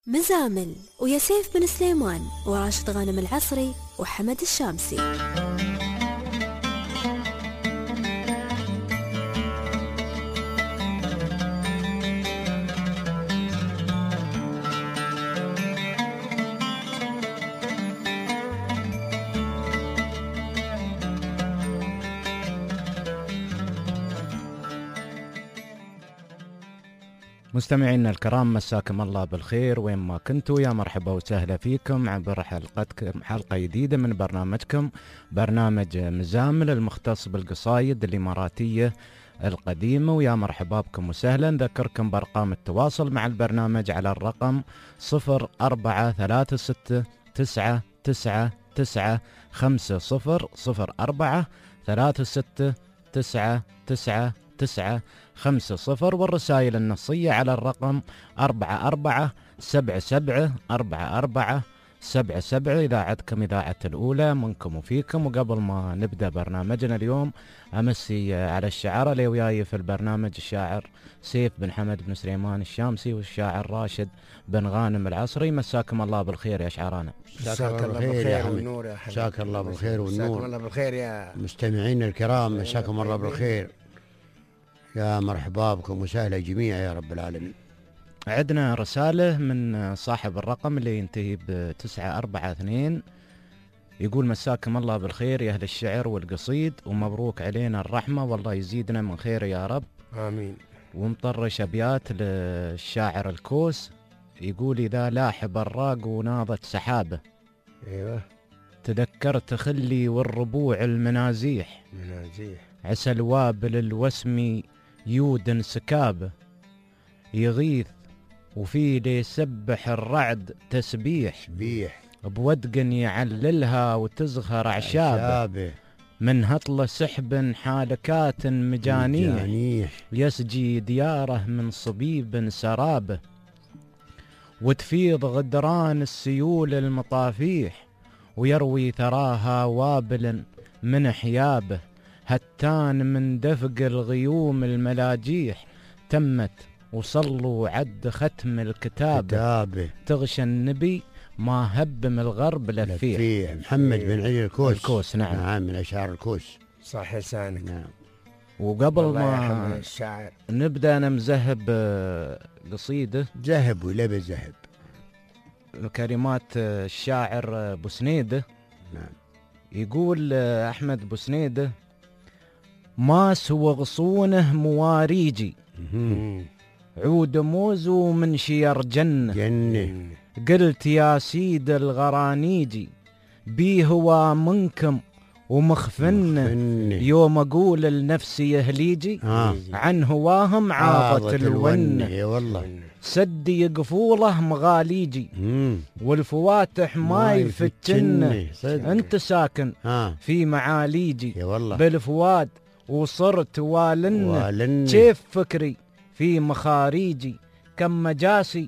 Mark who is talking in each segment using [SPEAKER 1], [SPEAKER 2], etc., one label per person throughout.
[SPEAKER 1] مزامل ويا سيف بن سليمان وراشد غانم العصري وحمد الشامسي.
[SPEAKER 2] مستمعينا الكرام، مساكم الله بالخير وين ما كنتوا، يا مرحبا وسهلا فيكم عبر حلقة جديدة من برنامجكم برنامج مزامل المختص بالقصايد الإماراتية القديمة. ويا مرحبا بكم وسهلا. نذكركم بأرقام التواصل مع البرنامج على الرقم 0436999050 والرسائل النصية على الرقم 44774477. إذاعتكم إذاعة الأولى منكم وفيكم. وقبل ما نبدأ برنامجنا اليوم أمسي على الشعراء اللي وياي في البرنامج الشاعر سيف بن حمد بن سليمان الشامسي والشاعر راشد بن غانم العصري. مساكم الله بالخير يا شعرانا.
[SPEAKER 3] مساك الله بالخير والنور يا حبيبي. مساك الله بالخير والنور. مساكم الله بالخير يا مستمعين الكرام. مساكم الله بالخير. يا مرحبا بكم وسهلا جميعا يا رب العالمين.
[SPEAKER 2] عندنا رسالة من صاحب الرقم اللي ينتهي ب942. يقول مساكم الله بالخير يا أهل الشعر والقصيد، ومبروك علينا الرحمة والله يزيدنا من خير يا رب
[SPEAKER 3] آمين.
[SPEAKER 2] ومطرش أبيات للشاعر الكوس. يقول إذا لاح براق وناضت سحابة،
[SPEAKER 3] أيوة،
[SPEAKER 2] تذكرت خلي والربوع المنازيح، عسى الوابل الوسمي يود سكابه، يغيث وفي ليسبح الرعد تسبيح، بودق يعللها وتزهر عشابه، من هطل سحب حالكات مجانيح، يسجي دياره من صبيب سرابه، وتفيض غدران السيول المطافيح، ويروي ثراها وابل من حيابه، هتان من دفق الغيوم الملاجيح، تمت وصلوا عد ختم الكتابة، تغشى النبي ما هب من الغرب لفيح.
[SPEAKER 3] محمد بن علي
[SPEAKER 2] الكوس. نعم
[SPEAKER 3] من أشعار الكوس. صح لسانك.
[SPEAKER 2] نعم. وقبل ما نبدأ أنا مذهب قصيدة
[SPEAKER 3] ذهب ولا بذهب
[SPEAKER 2] كلمات الشاعر بوسنيدة.
[SPEAKER 3] نعم.
[SPEAKER 2] يقول أحمد بوسنيدة: ما سوى غصونه مواريجي، عود موزو من شير جنة، قلت يا سيد الغرانيجي بيه هو منكم ومخفن، يوم أقول لنفسي يهليجي عن هواهم عاضت الونة،
[SPEAKER 3] والله
[SPEAKER 2] سدي يقفوله مغاليجي والفواتح ما يفتن، انت ساكن في معاليجي بالفواد وصرت والن، كيف فكري في مخاريجي، كم مجاسي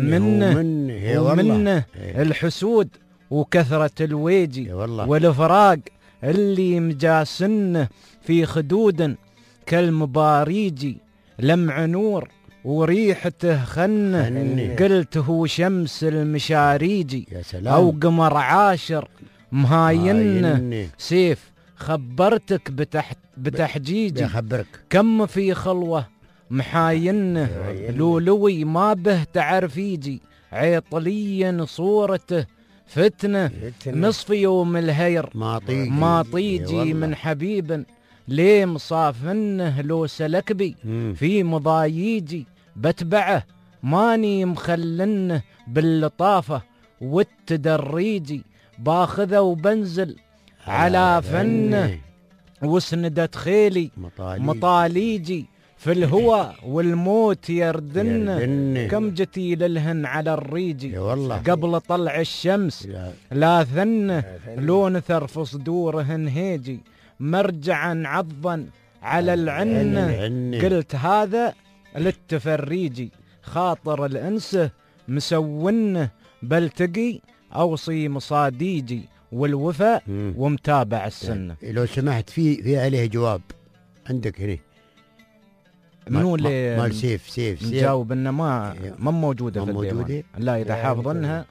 [SPEAKER 2] منه الحسود وكثرة الويجي، والفراق اللي مجاسنه في خدود كالمباريجي، لمع نور وريحته خنه، قلت هو شمس المشاريجي أو قمر عاشر مهاينه، سيف خبرتك بتحجيجي، كم في خلوة محاينه، لولوي ما به تعرفيجي، عيطليا صورته فتنة، نصف يوم الهير ما طيجي من حبيب، ليه مصافنه لو سلكبي في مضايجي، بتبعه ماني مخلنه باللطافة والتدريجي، باخذه وبنزل على فنه، وسندت خيلي مطاليجي، في الهوى والموت يردن، كم جتي للهن على الريجي، قبل طلع الشمس لا ثنه، لو نثر في صدورهن هيجي، مرجعا عضا على العنه، قلت هذا للتفريجي، خاطر الانسه مسونه، بلتقي اوصي مصاديجي، والوفاء ومتابع السنه.
[SPEAKER 3] لو سمحت في عليه جواب عندك هنا.
[SPEAKER 2] منو اللي
[SPEAKER 3] مال سيف
[SPEAKER 2] نجاوب انه ما موجوده في الديوان. لا اذا حافظنها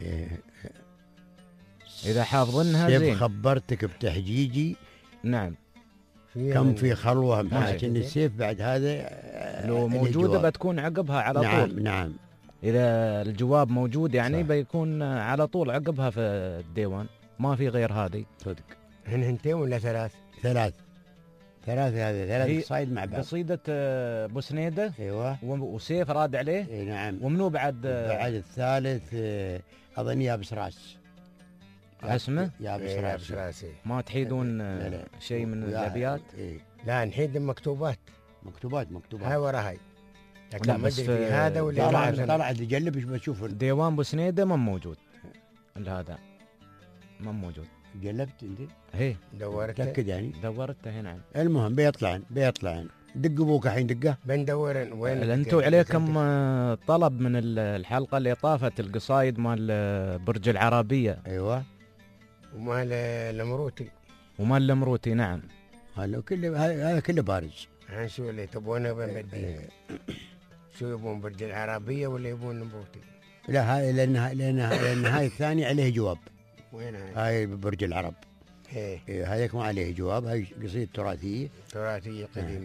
[SPEAKER 2] اذا حافظنها زين.
[SPEAKER 3] سيف خبرتك بتحجيجي.
[SPEAKER 2] نعم.
[SPEAKER 3] كم في خلوه محاكين السيف بعد هذا
[SPEAKER 2] لو موجوده بتكون عقبها على طول.
[SPEAKER 3] نعم.
[SPEAKER 2] اذا الجواب موجود يعني
[SPEAKER 3] صح.
[SPEAKER 2] بيكون على طول عقبها في الديوان، ما في غير هذه.
[SPEAKER 3] صدق.
[SPEAKER 4] هنتين ولا ثلاث
[SPEAKER 3] هذه 3 قصايد مع بعض.
[SPEAKER 2] قصيدة بوسنيدة.
[SPEAKER 3] ايوه.
[SPEAKER 2] وسيف راد عليه.
[SPEAKER 3] اي نعم.
[SPEAKER 2] ومنو بعد
[SPEAKER 3] الثالث اظن يابس راس.
[SPEAKER 2] اسمه
[SPEAKER 3] يابس راس.
[SPEAKER 2] ما تحيدون شيء من الابيات؟
[SPEAKER 4] لا نحيد مكتوبات. هاي ورا هاي.
[SPEAKER 2] لا بس في
[SPEAKER 4] هذا ولا
[SPEAKER 3] طلع تجلب ايش بشوف.
[SPEAKER 2] ديوان بوسنيدة ما موجود. هذا ما موجود.
[SPEAKER 3] قلبت انت؟
[SPEAKER 2] هي
[SPEAKER 4] دورت.
[SPEAKER 3] تأكد يعني؟
[SPEAKER 2] دورته هنا.
[SPEAKER 3] المهم بيطلعن دق ابوك الحين دقه.
[SPEAKER 4] بندور وين
[SPEAKER 2] انتوا عليكم طلب من الحلقه اللي طافت القصايد مال برج العربيه.
[SPEAKER 3] ايوه.
[SPEAKER 4] ومال
[SPEAKER 2] المروتي. نعم.
[SPEAKER 3] هذا كله بارز.
[SPEAKER 4] شو اللي تبونه بنبديه؟ شو يبون برج العربيه ولا يبون المروتي؟
[SPEAKER 3] لا هاي لان هاي الثاني عليه جواب.
[SPEAKER 4] وين
[SPEAKER 3] هاي برج العرب.
[SPEAKER 4] ايه
[SPEAKER 3] هذاك ما عليه جواب. هاي قصيدة تراثية
[SPEAKER 4] قديمة.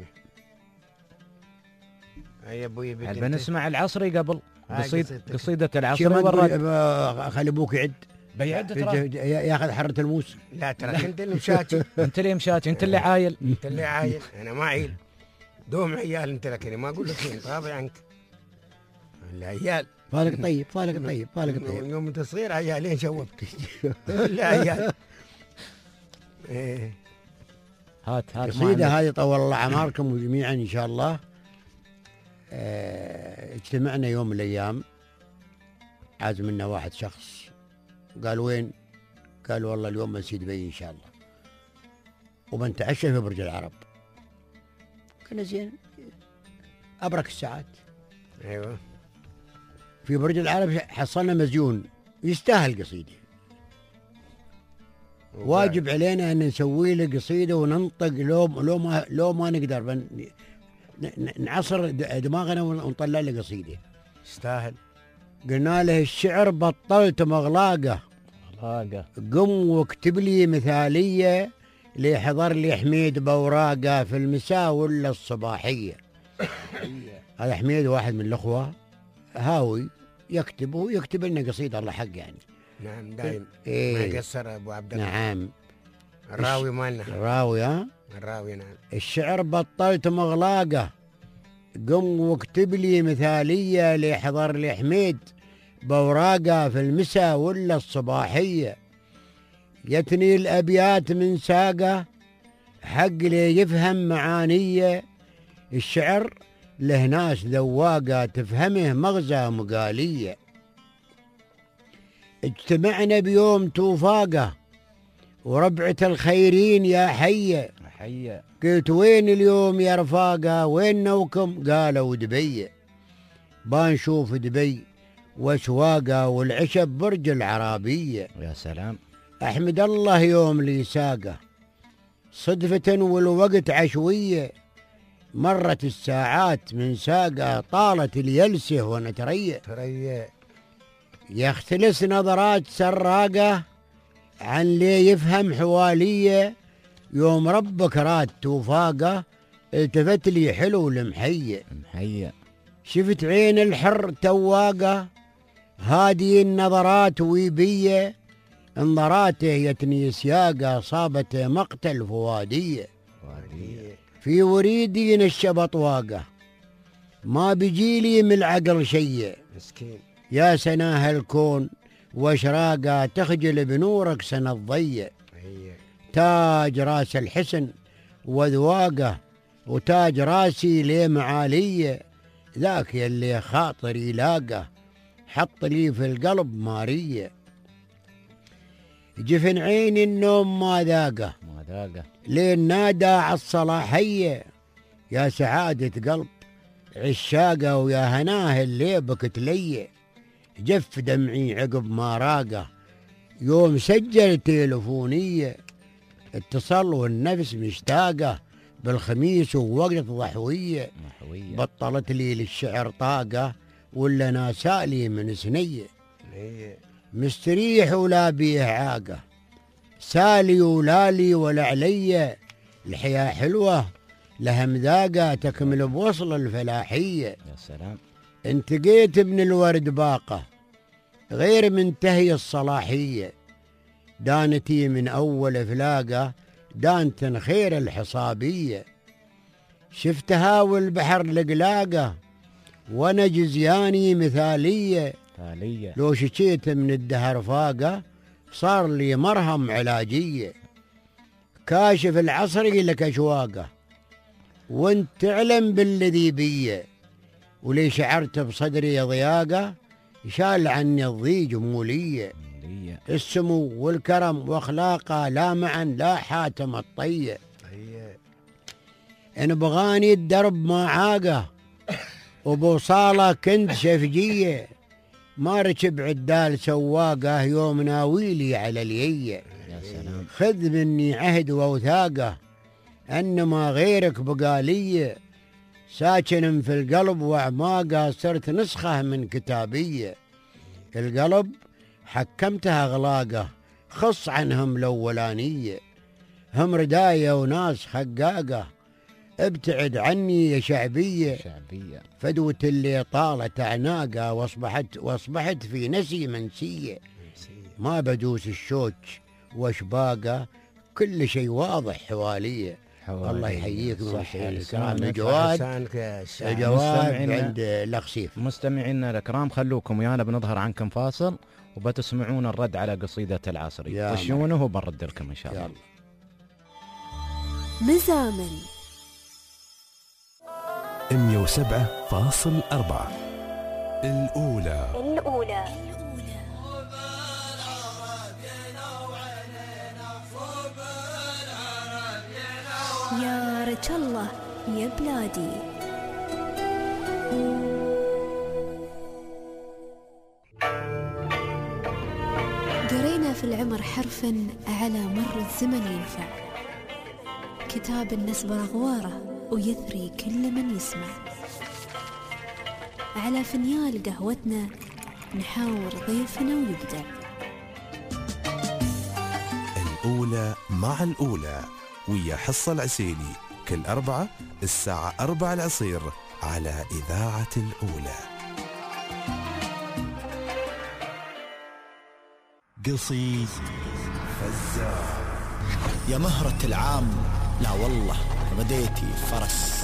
[SPEAKER 4] هاي ابوي
[SPEAKER 2] بنسمع العصري قبل. قصيدة العصري
[SPEAKER 3] خلي ابوك يعد.
[SPEAKER 2] بيعد ترى.
[SPEAKER 3] ياخذ حرة الموس.
[SPEAKER 4] لا ترى انت اللي مشاتي.
[SPEAKER 2] انت اللي مشاتي. انت اللي عايل.
[SPEAKER 4] انا ما عيل. دوم عيال انت، لكن ما اقول لك طابع عنك العيال.
[SPEAKER 3] فالك طيب.
[SPEAKER 4] يوم انت صغير عيالين شوبت. لا عيال.
[SPEAKER 2] هات
[SPEAKER 3] قصيدة هذه طول الله أعماركم جميعا إن شاء الله. اجتمعنا يوم من الأيام، عازم لنا واحد شخص، قال وين؟ قال والله اليوم بنسي دبي إن شاء الله وبنتعشى في برج العرب. كنا زين أبرك الساعات.
[SPEAKER 4] أيوة.
[SPEAKER 3] في برج العرب حصلنا مزيون يستاهل قصيدة. واجب علينا أن نسوي له قصيدة وننطق لو ما نقدر نعصر دماغنا ونطلع له قصيدة.
[SPEAKER 4] يستاهل.
[SPEAKER 3] قلنا له الشعر بطلت مغلاقة. قم واكتب لي مثالية ليحضر لي حميد بوراقة في المساء ولا الصباحية. هذا حميد واحد من الأخوة هاوي يكتب لنا قصيدة الله حق يعني.
[SPEAKER 4] نعم دايم. ما يقصر ابو عبد الله.
[SPEAKER 3] نعم.
[SPEAKER 4] الراوي مالنا.
[SPEAKER 3] الراوي نعم. الشعر بطلت مغلاقة، قم واكتب لي مثالية ليحضر لي حميد بوراقة في المساء ولا الصباحية. يتني الأبيات من ساقة حق لي يفهم معانية. الشعر له ناس ذواقة تفهمه مغزى مقالية. اجتمعنا بيوم توفاقة وربعة الخيرين يا حية. قلت وين اليوم يا رفاقة وين نوكم؟ قالوا دبي. بنشوف دبي واسواقة والعشب برج العربية.
[SPEAKER 2] يا سلام.
[SPEAKER 3] احمد الله يوم لي ساقة صدفة والوقت عشوية. مرت الساعات من ساقة طالت اليلسه ونترية. يختلس نظرات سراقة عن لي يفهم حوالية. يوم ربك راد توفاقة التفت لي حلو المحية. شفت عين الحر تواقة هادي النظرات ويبية. انظراته يتني سياقة صابته مقتل فوادية. في وريدي نشبط واقة ما بيجيلي من العقل شيء.
[SPEAKER 4] مسكين.
[SPEAKER 3] يا سناه الكون واشراقه تخجل بنورك سنة الضيق. تاج راس الحسن وذواقه وتاج راسي لي معالية. ذاك يلي خاطري لاقه حط لي في القلب مارية. جفن عيني النوم ما ذاقه لين نادى عالصلاحية. يا سعادة قلب عشاقه ويا هناه اللي بكت لي. جف دمعي عقب ما راقه يوم سجل تلفونية. اتصل والنفس مشتاقه بالخميس ووقت ضحوية، بطلت لي للشعر طاقة ولا ناسالي من سنية، مستريح ولا بيه عاقة، سالي ولالي ولا علي، الحياة حلوة لها مذاقة تكمل بوصل الفلاحية.
[SPEAKER 2] يا سلام.
[SPEAKER 3] انتقيت من الورد باقة غير منتهي الصلاحية، دانتي من أول فلاقة دانت خير الحصابية، شفتها والبحر لقلاقة وانا جزياني مثالية، لو شكيت من الدهر فاقة صار لي مرهم علاجية، كاشف العصري لك أشواقه وانت تعلم بالذي بيه، ولي شعرت بصدري ضياقة شال عني الضيج مولية، السمو والكرم واخلاقه لا معا لا حاتم الطية، ان بغاني الدرب ما عاقه وبوصاله كنت شفجية، ما ركب عدال سواقه يوم ناويلي على الية، خذ مني عهد ووثاقه انما غيرك بقالية، ساكن في القلب واعماقه صرت نسخه من كتابية، القلب حكمتها اغلاقه خص عنهم الاولانيه، هم ردايه وناس خقاقه ابتعد عني يا شعبيه، فدوة اللي طالت اعناقه واصبحت في نسي منسيه، ما بدوس الشوك واشباقه كل شيء واضح حواليه. الله يحييك مستمعينا الكرام. جواد عند الأخسيف.
[SPEAKER 2] مستمعينا الكرام خلوكم ويانا بنظهر عنكم فاصل وبتسمعون الرد على قصيدة العصري، خشونه وبنرد لكم إن شاء الله.
[SPEAKER 1] مزامل
[SPEAKER 5] 107.4 الأولى.
[SPEAKER 1] يا رج الله يا بلادي. قرينا في العمر حرفا على مر الزمن ينفع، كتاب النسب رغواره ويثري كل من يسمع، على فنيال قهوتنا نحاور ضيفنا ويبدع.
[SPEAKER 5] الأولى مع الأولى ويا حصة العسيلي كل أربعة الساعة 4 العصير على إذاعة الأولى. قصيد فزاع.
[SPEAKER 6] يا مهرة العام لا والله غديتي فرس،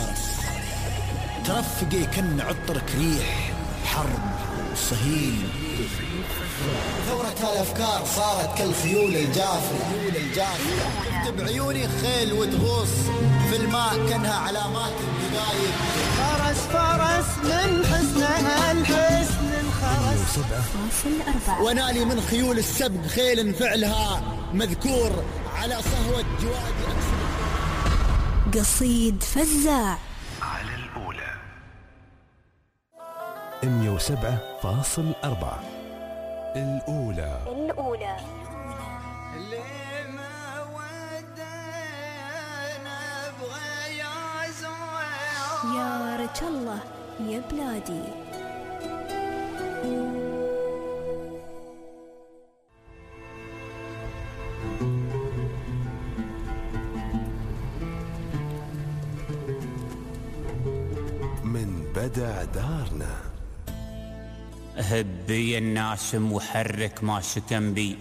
[SPEAKER 6] ترفقي كن عطرك ريح حرب وصهيل، ثورة الأفكار صارت كالخيول الجافة، شفت بعيوني خيل وتغوص في الماء كأنها علامات البداية، فرس من حسنها الحسن انخرس، ونالي من خيول السبق خيل فعلها مذكور على صهوة جوادي أكثر.
[SPEAKER 1] قصيد فزاع
[SPEAKER 5] على الأولى 107.4 الأولى.
[SPEAKER 6] اللي ما ودنا نبغى يا زوير،
[SPEAKER 1] يا رج الله يا بلادي.
[SPEAKER 5] من بدع دارنا.
[SPEAKER 7] هبي الناس وحرك ما سكن بي،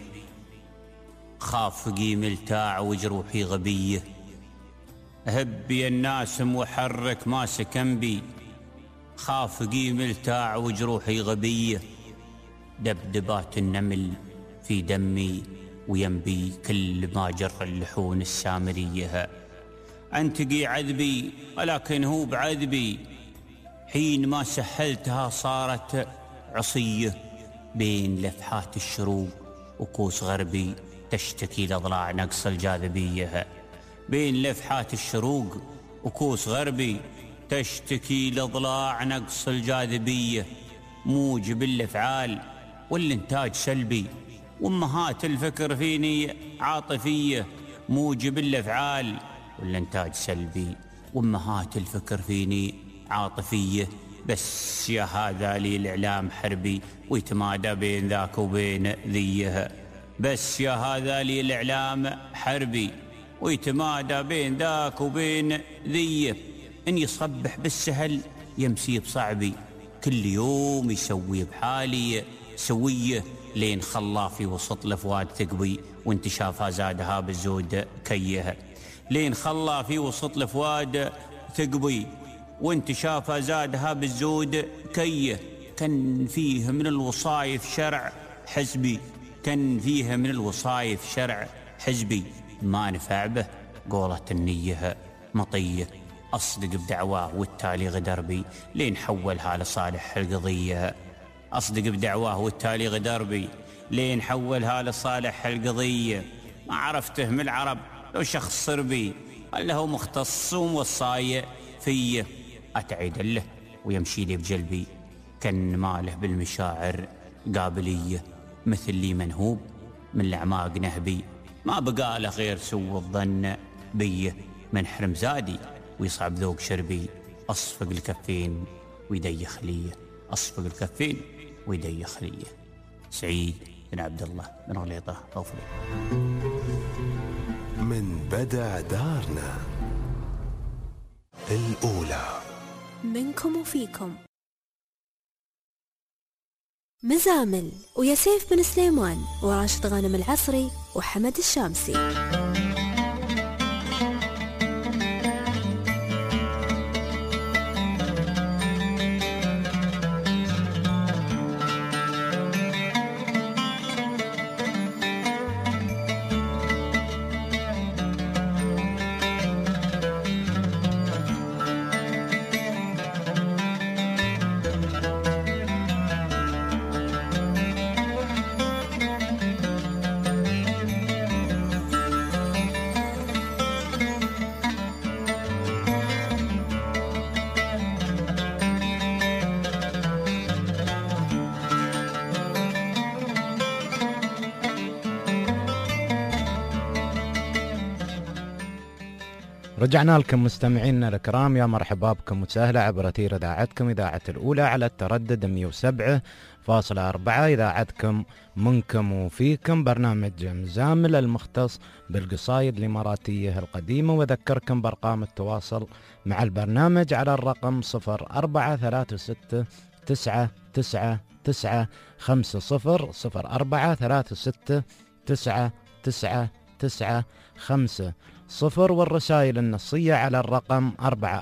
[SPEAKER 7] خافقي ملتاع وجروحي غبية، هبي الناس وحرك ما سكن بي، خافقي ملتاع وجروحي غبية، دبدبات النمل في دمي وينبي كل ما جر اللحون السامرية، أنتقي عذبي ولكن هو بعذبي، حين ما سهلتها صارت عصية، بين لفحات الشروق وكوس غربي تشتكي لأضلاع نقص الجاذبية، بين لفحات الشروق وكوس غربي تشتكي لأضلاع نقص الجاذبية، موجب الأفعال والإنتاج سلبي، وأمهات الفكر فيني عاطفية، موجب الأفعال والإنتاج سلبي، وأمهات الفكر فيني عاطفية. بس يا هذا لي الإعلام حربي ويتمادى بين ذاك وبين ذيه. بس يا هذا لي الإعلام حربي ويتمادى بين ذاك وبين ذيه. إن يصبح بالسهل يمسي بصعبي، كل يوم يسوي بحالي سوية، لين خلا في وسط الأفواد ثقبي وانتشافها زادها بالزود كيه. لين خلا في وسط الأفواد ثقبي وانتشافها زادها بالزود كيه. كان فيه من الوصايف شرع حزبي، كان فيه من الوصايف شرع حزبي، ما نفع به قولة النية مطية. أصدق بدعواه والتالي غدر بي، لين حولها لصالح القضية. أصدق بدعواه والتالي غدر بي، لين حولها لصالح القضية. ما عرفته من العرب لو شخص صربي، ولا هو مختص وموصاية فيه. أتعيد له ويمشي لي بجلبي، كان ماله بالمشاعر قابلية، مثل لي منهوب من الأعماق نهبي. ما بقاله غير سوء الظن بيه، من حرم زادي ويصعب ذوق شربي. أصفق الكفين ويديخ ليه، أصفق الكفين ويديخ ليه. سعيد بن عبد الله بن غليطة غوفلي.
[SPEAKER 5] من بدع دارنا الأولى.
[SPEAKER 1] منكم وفيكم. مزامل ويا سيف بن سليمان وراشد غانم العصري وحمد الشامسي.
[SPEAKER 2] رجعنا لكم مستمعينا الكرام، يا مرحبا بكم وسهلا عبر أثير إذاعتكم إذاعة الأولى على التردد 107.4. إذاعتكم منكم وفيكم، برنامج مزامل المختص بالقصايد الإماراتية القديمة. وذكركم بأرقام التواصل مع البرنامج على الرقم 0436999950 0436999950 والرسائل النصية على الرقم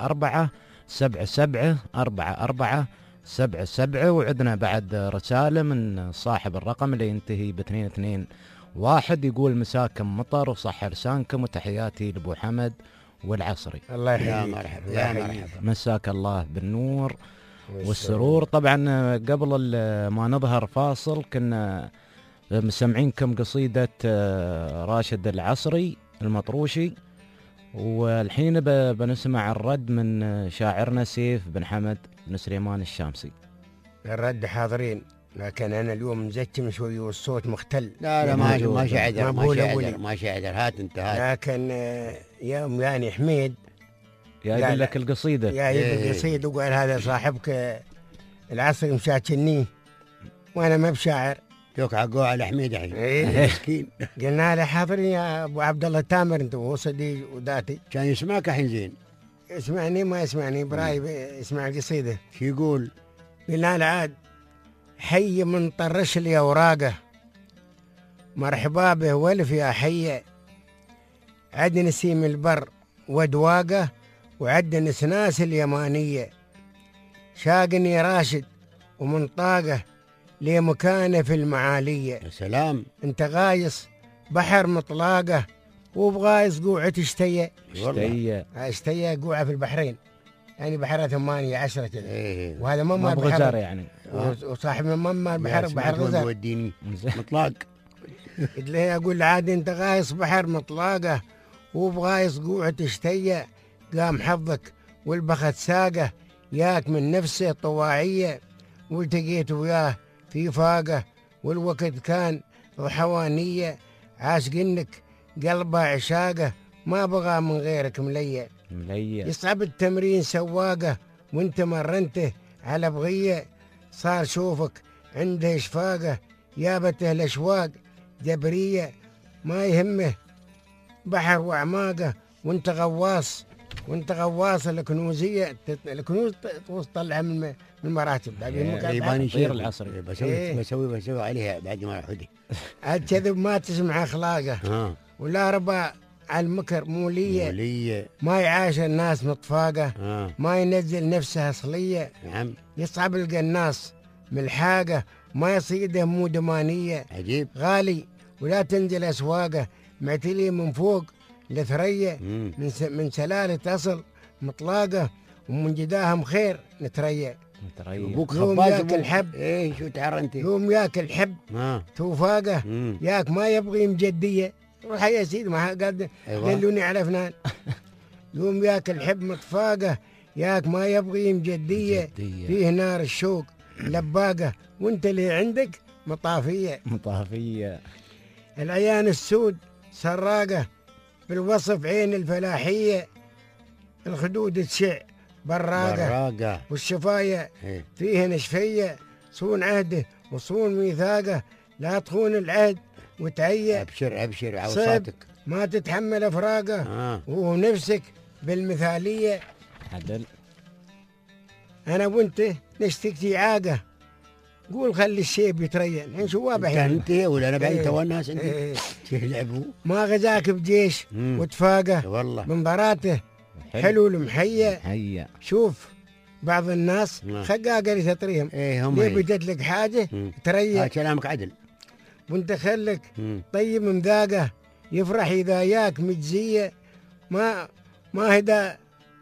[SPEAKER 2] 44774477. وعدنا بعد رسالة من صاحب الرقم اللي ينتهي ب221، يقول مساكم مطر وصح لسانكم وتحياتي لأبو حمد والعصري.
[SPEAKER 4] الله يحييك.
[SPEAKER 3] يا مرحبا يا مرحبا،
[SPEAKER 2] مساك الله بالنور والسرور. طبعا قبل ما نظهر فاصل كنا مسمعينكم قصيدة راشد العصري المطروشي، والحين بنسمع الرد من شاعرنا سيف بن حمد بن سليمان الشامسي.
[SPEAKER 4] الرد حاضرين، لكن أنا اليوم مزكم شوي والصوت مختل.
[SPEAKER 3] لا ما شعدر هات انت هات.
[SPEAKER 4] لكن يوم يعني حميد
[SPEAKER 2] يقول لك القصيدة،
[SPEAKER 4] يا القصيدة وقال هذا صاحبك العصر مشاكلني وأنا ما بشاعر.
[SPEAKER 3] توك عقوه على حميد الحين.
[SPEAKER 4] إيه.
[SPEAKER 3] مسكين.
[SPEAKER 4] قلنا له حاضرين يا ابو عبد الله تامر، انت وهو صديق وذاتي.
[SPEAKER 3] كان يسمعك الحين زين.
[SPEAKER 4] يسمعني ما يسمعني براي يسمع القصيده.
[SPEAKER 3] شو يقول؟
[SPEAKER 4] قلنا له عاد حي من طرش لي اوراقه، مرحبا به والف يا حي، عد نسيم البر ودواقه وعد نسناس اليمانيه، شاقني راشد ومن طاقه لي مكانه في المعالية.
[SPEAKER 3] يا سلام،
[SPEAKER 4] انت غايص بحر مطلاقه وبغايص قوعة اشتية. اشتية قوعة في البحرين، يعني بحرها 8-10 كذا.
[SPEAKER 3] إيه.
[SPEAKER 4] وهذا مما
[SPEAKER 2] بغزار يعني.
[SPEAKER 4] وصاحب مما بحر غزار
[SPEAKER 3] وديني مطلاق.
[SPEAKER 4] قلت له اقول عادي انت غايص بحر مطلاقه وبغايص قوعة اشتية، قام حظك والبخت ساقه ياك من نفسه طواعية، والتقيت وياه في فاقه والوقت كان ضحوانية، عاشقنك قلبه عشاقه ما بغى من غيرك ملية. يصعب التمرين سواقه وانت مرنته على بغية، صار شوفك عنده إشفاقه يابته الأشواق جبرية، ما يهمه بحر وأعماقه وانت غواص، وانت غواص الكنوزية، الكنوز تطلعها من المراتب.
[SPEAKER 3] يباني شير العصر بسوي عليها بعد ما أحدي
[SPEAKER 4] الكذب ما تسمع أخلاقه ولا ربا على المكر مولية، ما يعاشر الناس مطفاقه، ما ينزل نفسه أصلية.
[SPEAKER 3] نعم.
[SPEAKER 4] يصعب القناص ملحاقه، ما يصيده مو دمانية.
[SPEAKER 3] عجيب.
[SPEAKER 4] غالي ولا تنزل أسواقه، معتلي من فوق لثرية، من سلالة أصل مطلاقة، ومن جداهم خير نتريا.
[SPEAKER 3] ابوك
[SPEAKER 4] يوم ياكل حب
[SPEAKER 3] ايه شو تعرنتي،
[SPEAKER 4] يوم ياكل حب توفاقه، ياك ما يبغي مجدية. روح يا سيدي ما قال دلوني على فنان. يوم ياكل حب مطفاقه، ياك ما يبغي مجدية. فيه نار الشوق لباقه، وانت اللي عندك مطافية. العيان السود سراقه، بالوصف عين الفلاحية، الخدود تشع براقه، والشفاية فيه نشفية. صون عهده وصون ميثاقه، لا تخون العهد وتعيى.
[SPEAKER 3] أبشر عوصاتك
[SPEAKER 4] ما تتحمل أفراقه، وهو نفسك بالمثالية.
[SPEAKER 2] عدل.
[SPEAKER 4] أنا وانت نشتكي عاقه، قول خلي الشيب يترين. الحين شو واضح
[SPEAKER 3] انت ولا انا بعيد تو الناس انت يلعبوا.
[SPEAKER 4] ما غزاك بجيش وتفاقه
[SPEAKER 3] والله
[SPEAKER 4] منظراته حلو المحية. شوف بعض الناس خقاقة لتطريهم،
[SPEAKER 3] هم
[SPEAKER 4] ليه بدت لك حاجة تريح.
[SPEAKER 3] كلامك عدل.
[SPEAKER 4] وانت خلك طيب مذاقه، يفرح إذا ياك مجزية. ما هدا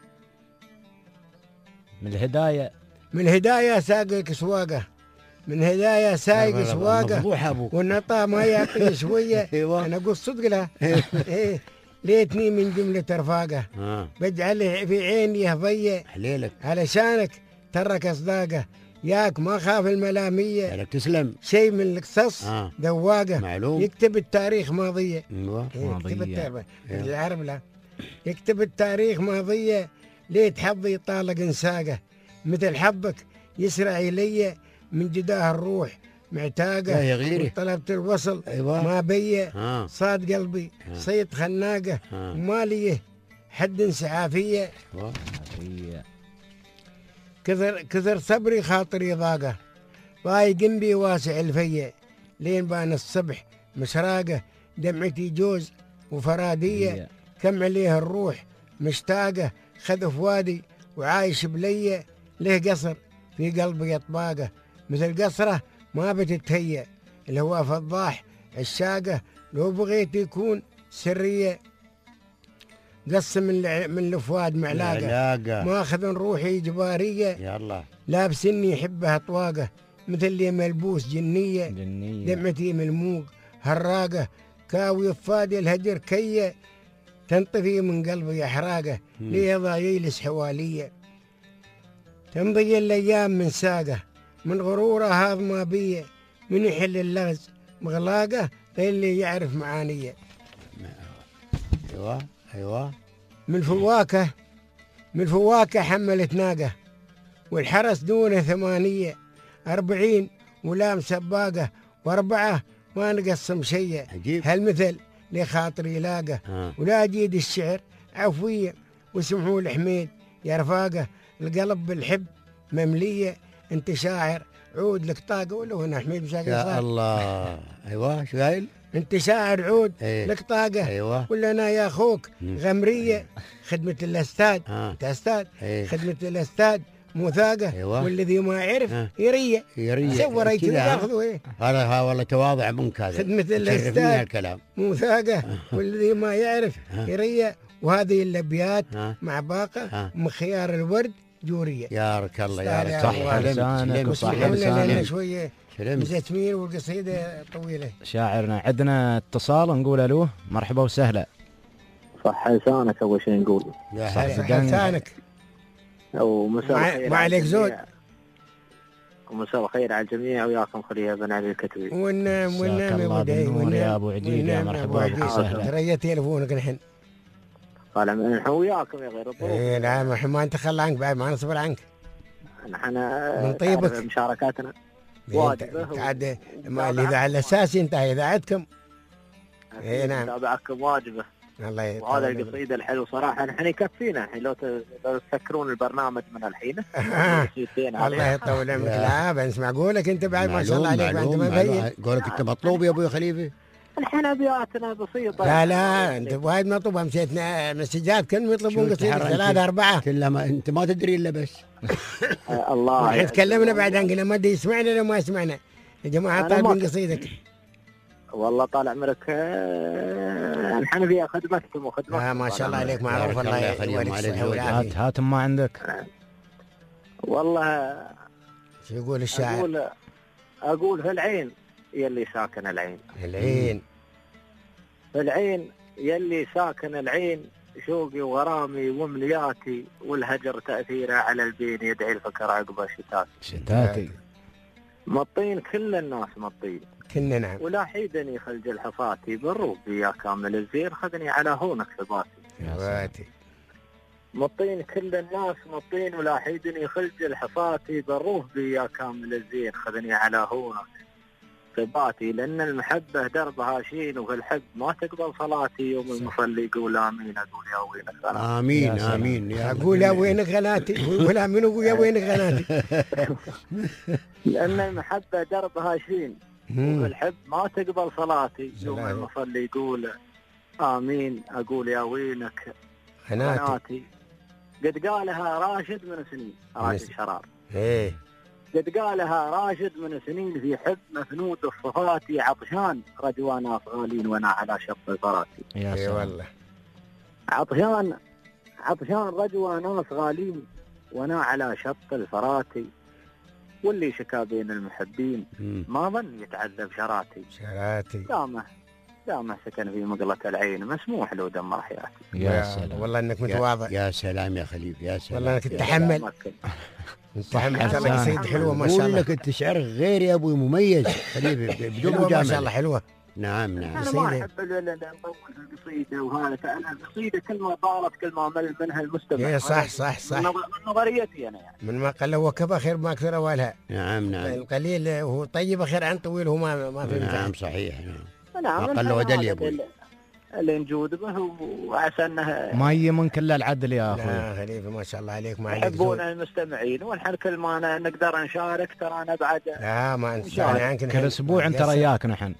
[SPEAKER 4] من الهداية ساقك سواقه، من هدايا سايق سواقه، والنطا ما يعطي شوية. أنا أقول صدق له. ليتني من جملة رفاقه، بجعله في عيني هضية علشانك ترك أصداقه. ياك ما خاف الملامية،
[SPEAKER 3] تسلم
[SPEAKER 4] شيء من القصص ذواقه.
[SPEAKER 3] معلوم.
[SPEAKER 4] يكتب التاريخ ماضية. يكتب التاريخ العرب لا، يكتب التاريخ ماضية. ليه تحظي طالق انساقه، مثل حظك يسرع إلي من جداه الروح معتاقه. طلبت الوصل ما بيه، صاد قلبي صيد خناقه، وما ليه حد سعافيه. كثر صبري خاطري ضاقه، ضايق بي واسع الفيه. لين بان الصبح مسراقه، دمعتي جوز وفراديه. كم عليه الروح مشتاقه، خذ فوادي وعايش بليه. له قصر في قلبي اطباقه، مثل قصره ما بتتهيأ. الهواء فضاح عشاقه، لو بغيت يكون سرية. قص من الفؤاد معلاقه، ما أخذ روحي جبارية.
[SPEAKER 3] يلا
[SPEAKER 4] لابسني يحبها طواقه، مثل اللي ملبوس جنية. دمعتي ملموق هراقه، كاوي فادي الهجر كية. تنطفي من قلبي أحراقه، ليضا يجلس حوالية. تمضي الأيام من ساقه، من غروره هذا ما بيه. من يحل اللغز مغلاقه، اللي يعرف معانيه.
[SPEAKER 3] ايوه
[SPEAKER 4] من فواكه حملت ناقه، والحرس دونه 8 40 ولام سباقه، و4 ما نقسم شيء. هالمثل لخاطري لاقه، ولا جيد الشعر عفويه، وسمحوا الحميد يا رفاقه. القلب بالحب ممليه، انت شاعر عود لك طاقه. ولا هنا حميد مشاكل
[SPEAKER 3] يا الله. ايوه شو قايل؟
[SPEAKER 4] انت شاعر عود لك طاقه. ولا انا يا اخوك غمريه، خدمه الاستاذ انت استاذ، خدمه الاستاذ موثاقه. والذي ما يعرف يريه. سوريت ياخذوا
[SPEAKER 3] هذا والله تواضع منك هذا.
[SPEAKER 4] خدمه الاستاذ موثاقه، والذي ما يعرف يريه. وهذه الابيات مع باقه من خيار الورد جوريه.
[SPEAKER 3] يارك الله يارك.
[SPEAKER 2] صح لسانك وصح لسانك.
[SPEAKER 4] شويه مزتمين والقصيده طويله.
[SPEAKER 2] شاعرنا عندنا اتصال، نقول الو. مرحبا وسهلا.
[SPEAKER 8] صح لسانك اول شيء نقول.
[SPEAKER 4] صح لسانك.
[SPEAKER 8] ومساء الخير.
[SPEAKER 4] ما عليك زود.
[SPEAKER 8] ومساء الخير على الجميع، وياكم خليها بن علي الكتبي.
[SPEAKER 4] والنعم يا
[SPEAKER 2] ابو عديد. يا مرحبا بك وسهلا.
[SPEAKER 4] ترى تليفونك الحين.
[SPEAKER 8] طالع نحن وياكم يا غير الظروف.
[SPEAKER 4] اي نعم، ما نتخلى عنك بعد، ما نصبر عنك.
[SPEAKER 8] نحن
[SPEAKER 4] من طيبك
[SPEAKER 8] مشاركاتنا واجبة.
[SPEAKER 4] عاد الإذاعة الأساسي انتهى إذاعتكم. اي نعم،
[SPEAKER 8] متابعتكم واجبة.
[SPEAKER 4] الله يطول.
[SPEAKER 8] وهذا القصيدة الحلو صراحة نحن يكفينا الحين لو تفكرون البرنامج من الحين.
[SPEAKER 4] الله يطول عمرك. لا بنسمع قولك انت بعد، ما شاء الله عليك، انت ما مبين.
[SPEAKER 3] قولك انت مطلوب يا ابوي خليفه.
[SPEAKER 8] الحين ابياتنا بسيطة.
[SPEAKER 4] لا انت وايد مطلوب. مشيتنا مسجات كلهم يطلبون قصيدة 3 4
[SPEAKER 3] كلها ما انت ما تدري الا بس.
[SPEAKER 8] الله.
[SPEAKER 4] الحين تكلمنا بعد عن قلنا ما ادري يسمعنا ولا ما يسمعنا يا جماعة. طالبين قصيدك.
[SPEAKER 8] والله طال عمرك. نحن فيها خدمتكم وخدمتكم.
[SPEAKER 4] ما شاء الله عليك، معروف. الله يخليك الصحة والعافية.
[SPEAKER 2] هات ما عندك.
[SPEAKER 8] والله
[SPEAKER 4] شو يقول الشاعر؟
[SPEAKER 8] أقول في العين يلي ساكن العين.
[SPEAKER 4] العين
[SPEAKER 8] في العين يلي ساكن العين، شوقي وغرامي وملياتي، والهجر تأثيره على البين، يدعي الفكر عقبه
[SPEAKER 2] شتاتي.
[SPEAKER 8] مطين كل الناس مطين
[SPEAKER 4] كلنا. نعم.
[SPEAKER 8] ولا حيدني خلج الحفاتي، بالروب يا كامل الزير، خذني على هونك ثباتي. مطين كل الناس مطين، ولا حيدني خلج الحفاتي، بالروح بي يا كامل الزين، خذني على هونك ثباتي، لأن المحبة دربها شين، وفي الحب ما تقبل صلاتي، يوم المصلي يقول آمين، أقول يا وينك غناتي.
[SPEAKER 3] آمين آمين.
[SPEAKER 4] أقول يا وينك غناتي، ولا من أقول يا وينك غناتي.
[SPEAKER 8] لأن المحبة دربها شين، وفي الحب ما تقبل صلاتي، يوم المصلي يقول آمين، أقول يا وينك غناتي. قد قالها راشد من سنين، راشد شرار.
[SPEAKER 4] ايه
[SPEAKER 8] قد قالها راشد من سنين، في حب مفنود الصفاتي، عطشان رجوان ناس غالين وانا على شط الفراتي.
[SPEAKER 4] يا والله
[SPEAKER 8] عطشان رجوان ناس غالين وانا على شط الفراتي، واللي شكا بين المحبين ما ظن يتعذب شراتي. دامه سكن في مقلة العين، مسموح له دمر حياتي.
[SPEAKER 2] يا سلام
[SPEAKER 4] والله انك متواضع.
[SPEAKER 3] يا سلام يا خليل، يا سلام
[SPEAKER 4] والله انك تتحمل. تتحمل. الله قصيدة حلوة ما شاء الله.
[SPEAKER 3] أقول لك أنت شعر غير يا أبوي، مميز خليل بدون مجاملة.
[SPEAKER 4] ما شاء الله حلوة.
[SPEAKER 3] نعم.
[SPEAKER 8] أنا ما أحب نطول القصيدة، وهذا أنا القصيدة كل ما طالت كل ما مل منها المستمع.
[SPEAKER 4] إيه صح.
[SPEAKER 8] من نظريتي أنا يعني.
[SPEAKER 4] من ما قل وكبه خير ما أكثر أولها.
[SPEAKER 3] نعم.
[SPEAKER 4] القليل هو طيب خير عن طويل، هو ما في.
[SPEAKER 3] نعم صحيح.
[SPEAKER 8] نعم.
[SPEAKER 3] أقل ودل يا أبوي.
[SPEAKER 8] اللي نجود به، وعسى انه
[SPEAKER 2] ما يمن كل العدل يا اخوي.
[SPEAKER 4] لا خليفه ما شاء الله عليك، ما عندك
[SPEAKER 8] يحبون المستمعين، ونحن كل ما نقدر نشارك ترى انا بعد.
[SPEAKER 4] لا ما انت
[SPEAKER 2] كل اسبوع انت رياك نحن.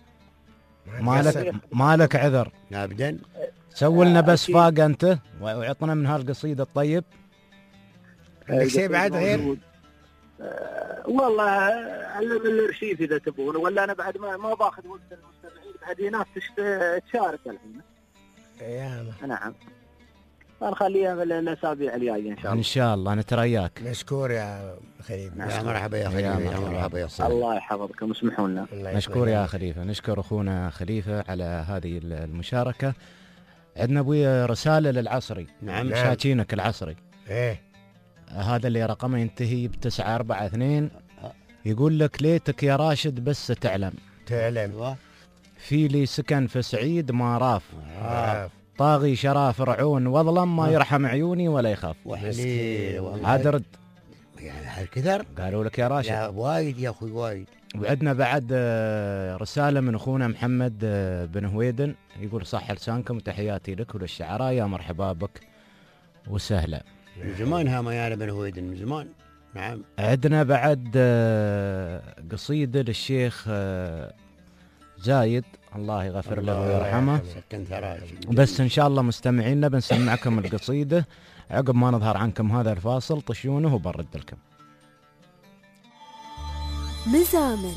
[SPEAKER 2] مالك عذر
[SPEAKER 3] ابدا.
[SPEAKER 2] سوي لنا بس فاق انت، وعطنا من هالقصيده الطيب.
[SPEAKER 4] عندك شيء بعد غير؟
[SPEAKER 8] والله علم الارشيف اذا تبون، ولا انا بعد ما باخذ وقت المستمعين، بعد ناس تشارك الحين. نعم. نخليها في الاسابيع الجايه ان شاء الله.
[SPEAKER 2] ان شاء الله نترياك.
[SPEAKER 4] مشكور يا خليفه.
[SPEAKER 3] يا مرحبا يا خليفه. يا مرحبا يا صاحبي.
[SPEAKER 8] الله يحفظكم، اسمحوا لنا.
[SPEAKER 2] مشكور يا خليفه. نشكر اخونا خليفه على هذه المشاركه. عندنا ابوي رساله للعصري.
[SPEAKER 3] نعم.
[SPEAKER 2] شاكينك العصري.
[SPEAKER 4] ايه
[SPEAKER 2] هذا اللي رقمه ينتهي ب942، يقول لك ليتك يا راشد بس تعلم في لي سكن في سعيد ما راف، طاغي شراف رعون وظلم، ما يرحم عيوني ولا يخاف. هذا رد
[SPEAKER 3] يعني هالكثر
[SPEAKER 2] قالوا لك يا راشد.
[SPEAKER 3] لا وايد يا اخوي وايد.
[SPEAKER 2] وعندنا بعد رسالة من اخونا محمد بن هويدن، يقول صح لسانكم وتحياتي لك وللشعراء، يا مرحبا بك وسهلا.
[SPEAKER 3] من زمان هاميانا بن هويدن من زمان. نعم.
[SPEAKER 2] عندنا بعد قصيدة للشيخ زايد، الله يغفر له ويرحمه. بس ان شاء الله مستمعينا بنسمعكم القصيدة عقب ما نظهر عنكم هذا الفاصل، طشونه وبرد لكم.
[SPEAKER 1] مزامل.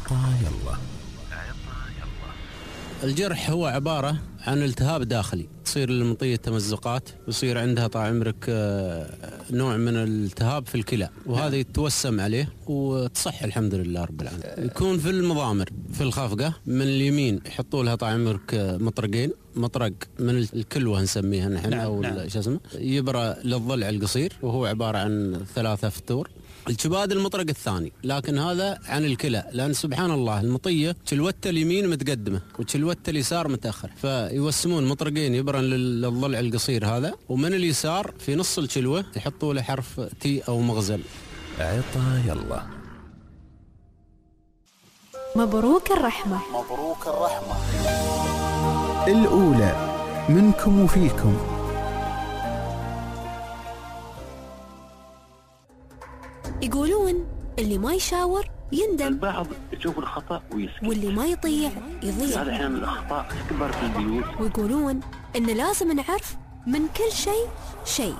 [SPEAKER 9] الجرح هو عبارة عن التهاب داخلي تصير المطية تمزقات، ويصير عندها طال عمرك نوع من الالتهاب في الكلى، وهذا يتوسم عليه وتصح الحمد لله رب العالمين. يكون في المضامر في الخفقة من اليمين يحطوا لها طال عمرك مطرقين، مطرق من الكلوة نسميها نحن أو شو اسمه، يبرى للضلع القصير وهو عبارة عن 3 فطور. الكباد المطرق الثاني، لكن هذا عن الكلى، لأن سبحان الله المطية تلوته اليمين متقدمة وتلوته اليسار متأخر، فيوسمون مطرقين يبرا للضلع القصير هذا، ومن اليسار في نص الكلوة يحطوا له حرف تي أو مغزل.
[SPEAKER 5] عطا يلا.
[SPEAKER 1] مبروك الرحمة.
[SPEAKER 6] مبروك الرحمة.
[SPEAKER 10] الأولى منكم وفيكم.
[SPEAKER 1] يقولون اللي ما يشاور يندم،
[SPEAKER 11] البعض يشوف الخطأ ويسكت،
[SPEAKER 1] واللي ما يطيع يضيع.
[SPEAKER 11] هذا احيانا الأخطاء تكبر في البيوت.
[SPEAKER 1] ويقولون إن لازم نعرف من كل شيء.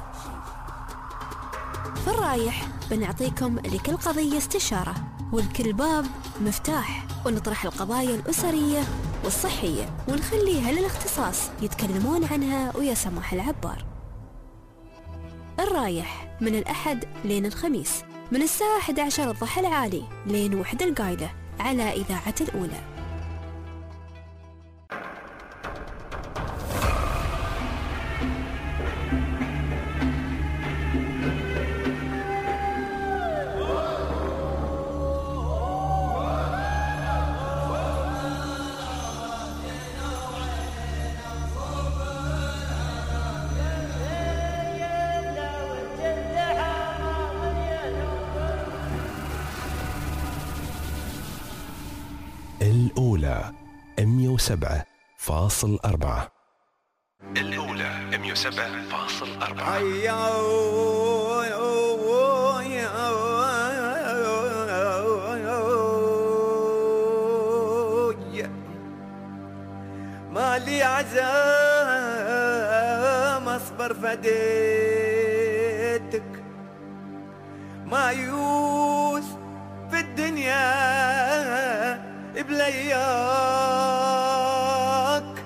[SPEAKER 1] في الرايح بنعطيكم لكل قضية استشارة، ولكل باب مفتاح، ونطرح القضايا الأسرية والصحية، ونخليها للاختصاص يتكلمون عنها ويا سماح العبار. الرايح من الأحد لين الخميس من الساعة 11 الضحى العالي لين 1 القايلة على إذاعة الأولى.
[SPEAKER 5] الأولى 107.4. الأولى 107.4.
[SPEAKER 12] مالي عزام أصبر فديتك، مايوس في الدنيا بلياك،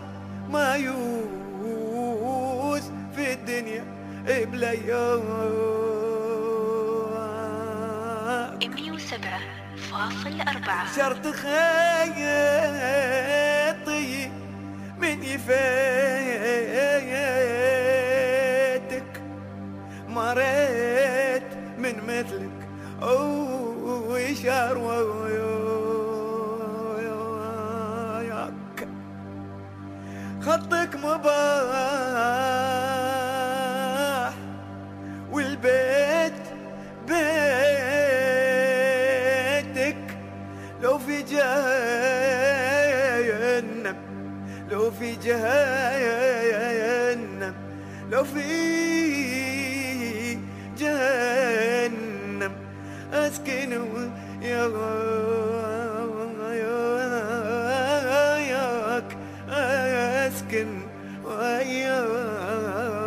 [SPEAKER 12] مايوس في الدنيا بلياك.
[SPEAKER 1] 107.4.
[SPEAKER 12] شرط خيطي من يفيتك، مريت من مثلك ويشار خطك مباح والبيت بيتك، لو في جهنم، لو في جهنم، لو في جهنم أسكن وياك، أسكن وياك.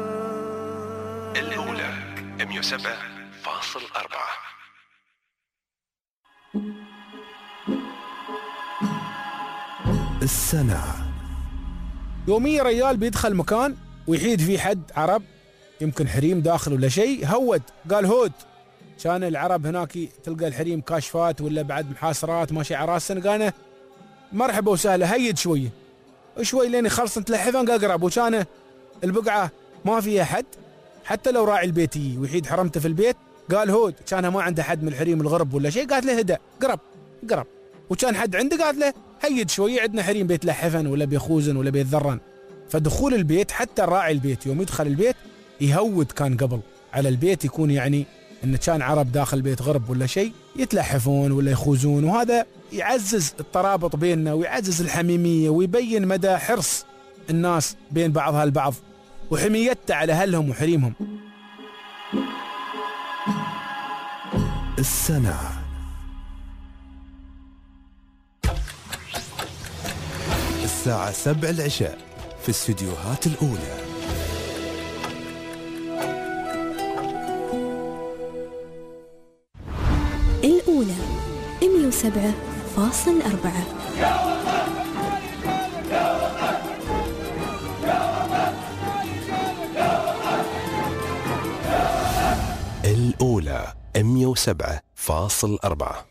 [SPEAKER 5] الأولى 107.4. السنة.
[SPEAKER 13] يوميا ريال بيدخل مكان ويحيد فيه حد عرب، يمكن حريم داخل ولا شيء، هود قال هود. كان العرب هناك تلقى الحريم كاشفات ولا بعد محاصرات ماشي عراسن، قال مرحبا وسهلا هيد شويه شوي لين يخلص تلحفن قرب، وكان البقعه ما فيها حد، حتى لو راعي البيت ويحيد حرمته في البيت. قال هود كان ما عنده حد من الحريم الغرب ولا شيء، قالت له هدا قرب، وكان حد عنده قالت له هيد شويه عندنا حريم بيت لحفن ولا بيخوزن ولا بيت ذرن. فدخول البيت حتى الراعي البيت يوم يدخل البيت يهود كان قبل على البيت، يكون يعني إن كان عرب داخل بيت غرب ولا شيء يتلحفون ولا يخوزون، وهذا يعزز الترابط بيننا ويعزز الحميمية ويبين مدى حرص الناس بين بعضها البعض وحميتها على أهلهم وحريمهم.
[SPEAKER 5] السنة. الساعة 7 العشاء في استديوهات الأولى.
[SPEAKER 1] الأولى 107.4.
[SPEAKER 5] الأولى 107.4.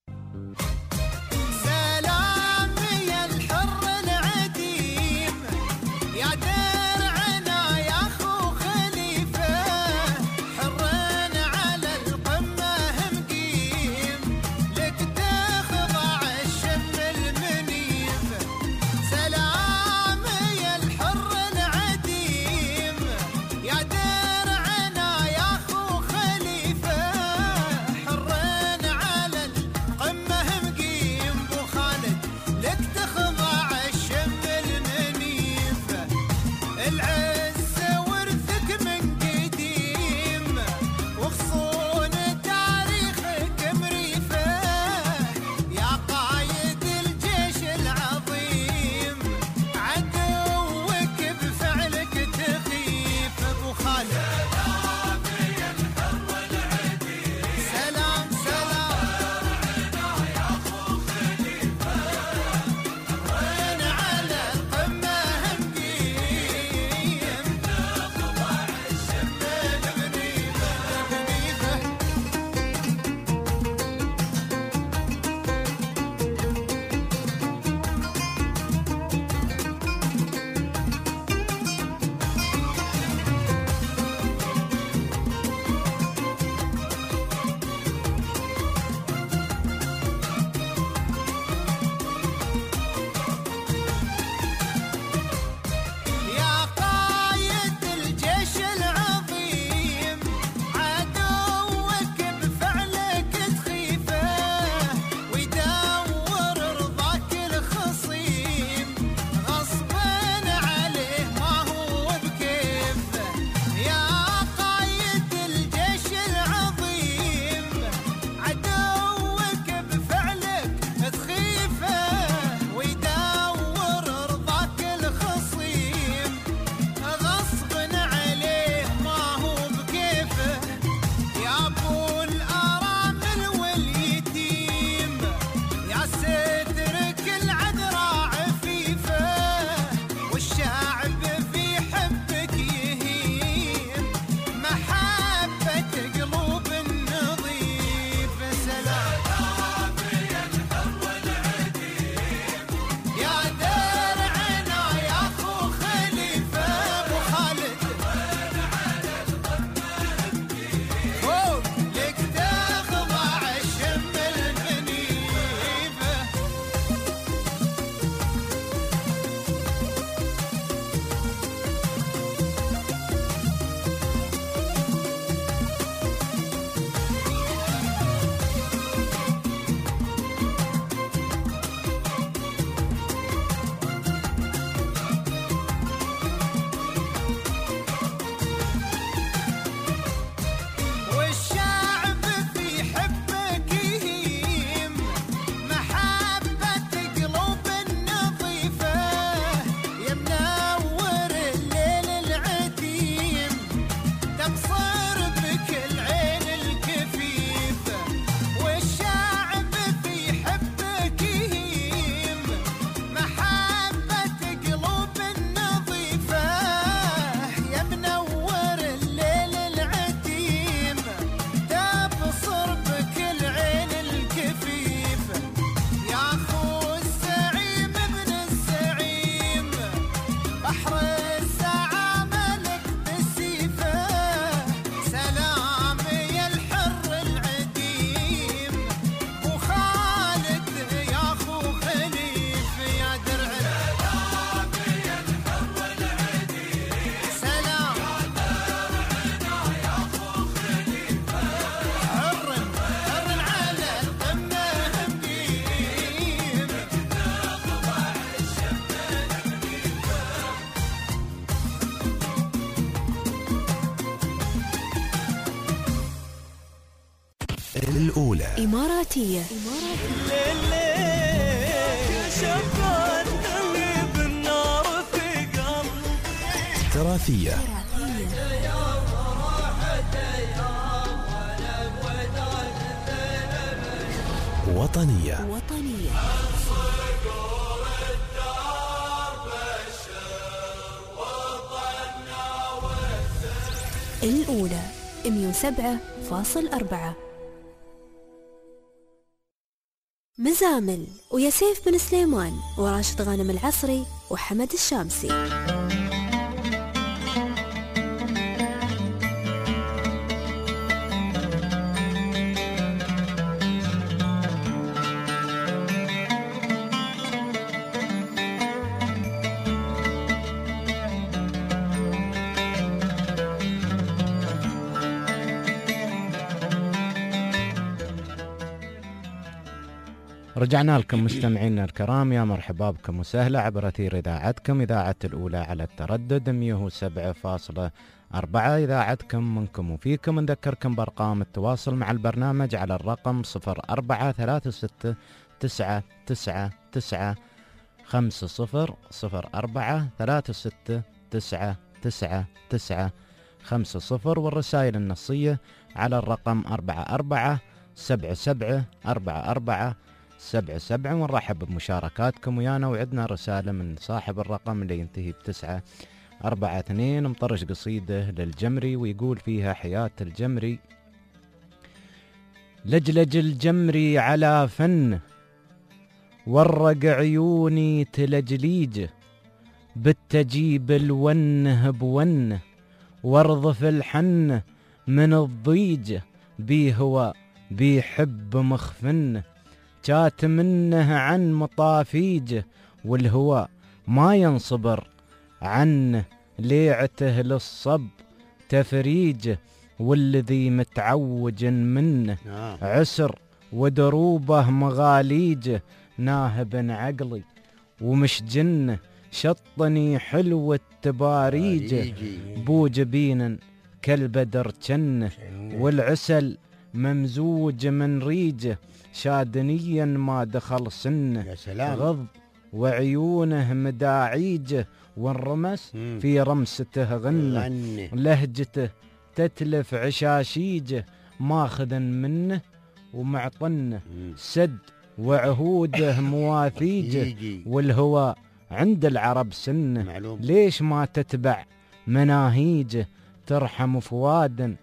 [SPEAKER 5] الأولى
[SPEAKER 1] إماراتية.
[SPEAKER 5] تراثية. وطنية.
[SPEAKER 1] الأولى 107.4. مزامل ويا سيف بن سليمان وراشد غانم العصري وحمد الشامسي.
[SPEAKER 2] رجعنا لكم مستمعينا الكرام، يا مرحبا بكم وسهلا عبر أثير إذاعتكم، إذاعة الأولى على التردد 107.4، إذاعتكم منكم وفيكم. نذكركم بأرقام التواصل مع البرنامج على الرقم 0436995050 والرسائل النصية على الرقم 44774477. ونرحب بمشاركاتكم ويانا، وعدنا رسالة من صاحب الرقم اللي ينتهي ب942 مطرش قصيدة للجمري ويقول فيها: حياة الجمري لجلج الجمري على فن، ورق عيوني تلجليج، بالتجيب الونه بون، وارضف الحن من الضيج، بي هو بيحب مخفن، جات منه عن مطافيج، والهوى ما ينصبر عنه، ليعته للصب تفريج، والذي متعوج منه عسر، ودروبه مغاليج، ناهب عقلي ومش جنه، شطني حلو التباريج، بو جبين كالبدر جنه، والعسل ممزوج من ريجه، شادنيا ما دخل سنه، غض وعيونه مداعيجه، والرمس في رمسته غنه، لهجته تتلف عشاشيجه، ماخذا منه ومعطنه، سد وعهوده مواثيجه، والهوى عند العرب سنه، ليش ما تتبع مناهيجه، ترحم فوادا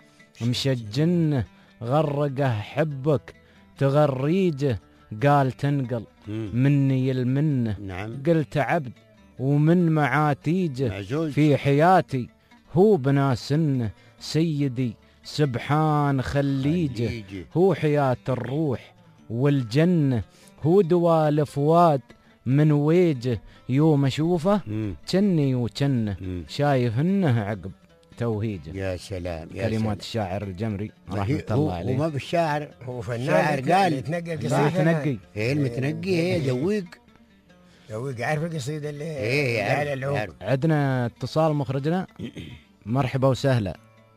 [SPEAKER 2] مشجنه، غرقه حبك تغريجه، قال تنقل مني المنه، قلت عبد ومن معاتيجه، في حياتي هو بنا سنه، سيدي سبحان خليجه، هو حياة الروح والجنة، هو دوال فؤاد من ويجه، يوم اشوفه جني وجنه، شايفنه عقب توهيجه.
[SPEAKER 3] يا سلام يا
[SPEAKER 2] كلمات
[SPEAKER 3] سلام.
[SPEAKER 2] الشاعر الجمري رحمة الله عليه.
[SPEAKER 3] هو ما بالشاعر،
[SPEAKER 4] هو فنان،
[SPEAKER 3] شاعر قال
[SPEAKER 4] يتنقل
[SPEAKER 3] المتنقي. ايه المتنقي، ايه دويق
[SPEAKER 4] عارف القصيدة اللي
[SPEAKER 3] ايه
[SPEAKER 2] عندنا اتصال مخرجنا. مرحبا وسهلا.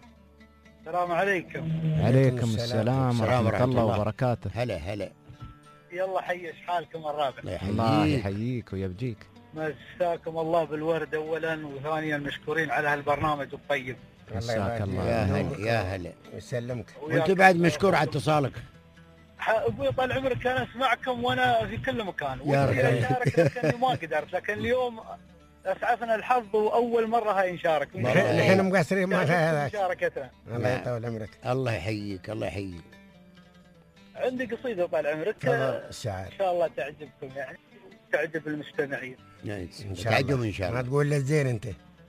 [SPEAKER 14] السلام عليكم.
[SPEAKER 2] عليكم السلام ورحمة الله وبركاته.
[SPEAKER 3] هلا
[SPEAKER 14] يلا حي حالكم الرابع.
[SPEAKER 2] الله يحييك ويبجيك.
[SPEAKER 14] مساكم الله بالورد اولا، وثانيا مشكورين على هالبرنامج الطيب.
[SPEAKER 2] مساك الله.
[SPEAKER 3] يا هلا
[SPEAKER 4] يسلمك.
[SPEAKER 3] وانت بعد مشكور على اتصالك.
[SPEAKER 14] ابوي طال عمرك انا اسمعكم وانا في كل مكان،
[SPEAKER 3] يا
[SPEAKER 14] ودي اشارك لكني ما قدرت، لكن اليوم اسعفنا الحظ واول مره هاي نشارك.
[SPEAKER 4] الحين مقصرين ما هذا
[SPEAKER 14] مشاركتنا.
[SPEAKER 4] الله يطول عمرك.
[SPEAKER 3] الله يحييك الله يحييك.
[SPEAKER 14] عندي قصيده طال عمرك
[SPEAKER 4] الشاعر
[SPEAKER 14] ان شاء الله تعجبكم، يعني تعجب المستمعين.
[SPEAKER 3] تعجب ان شاء الله.
[SPEAKER 4] ما تقول للزين انت.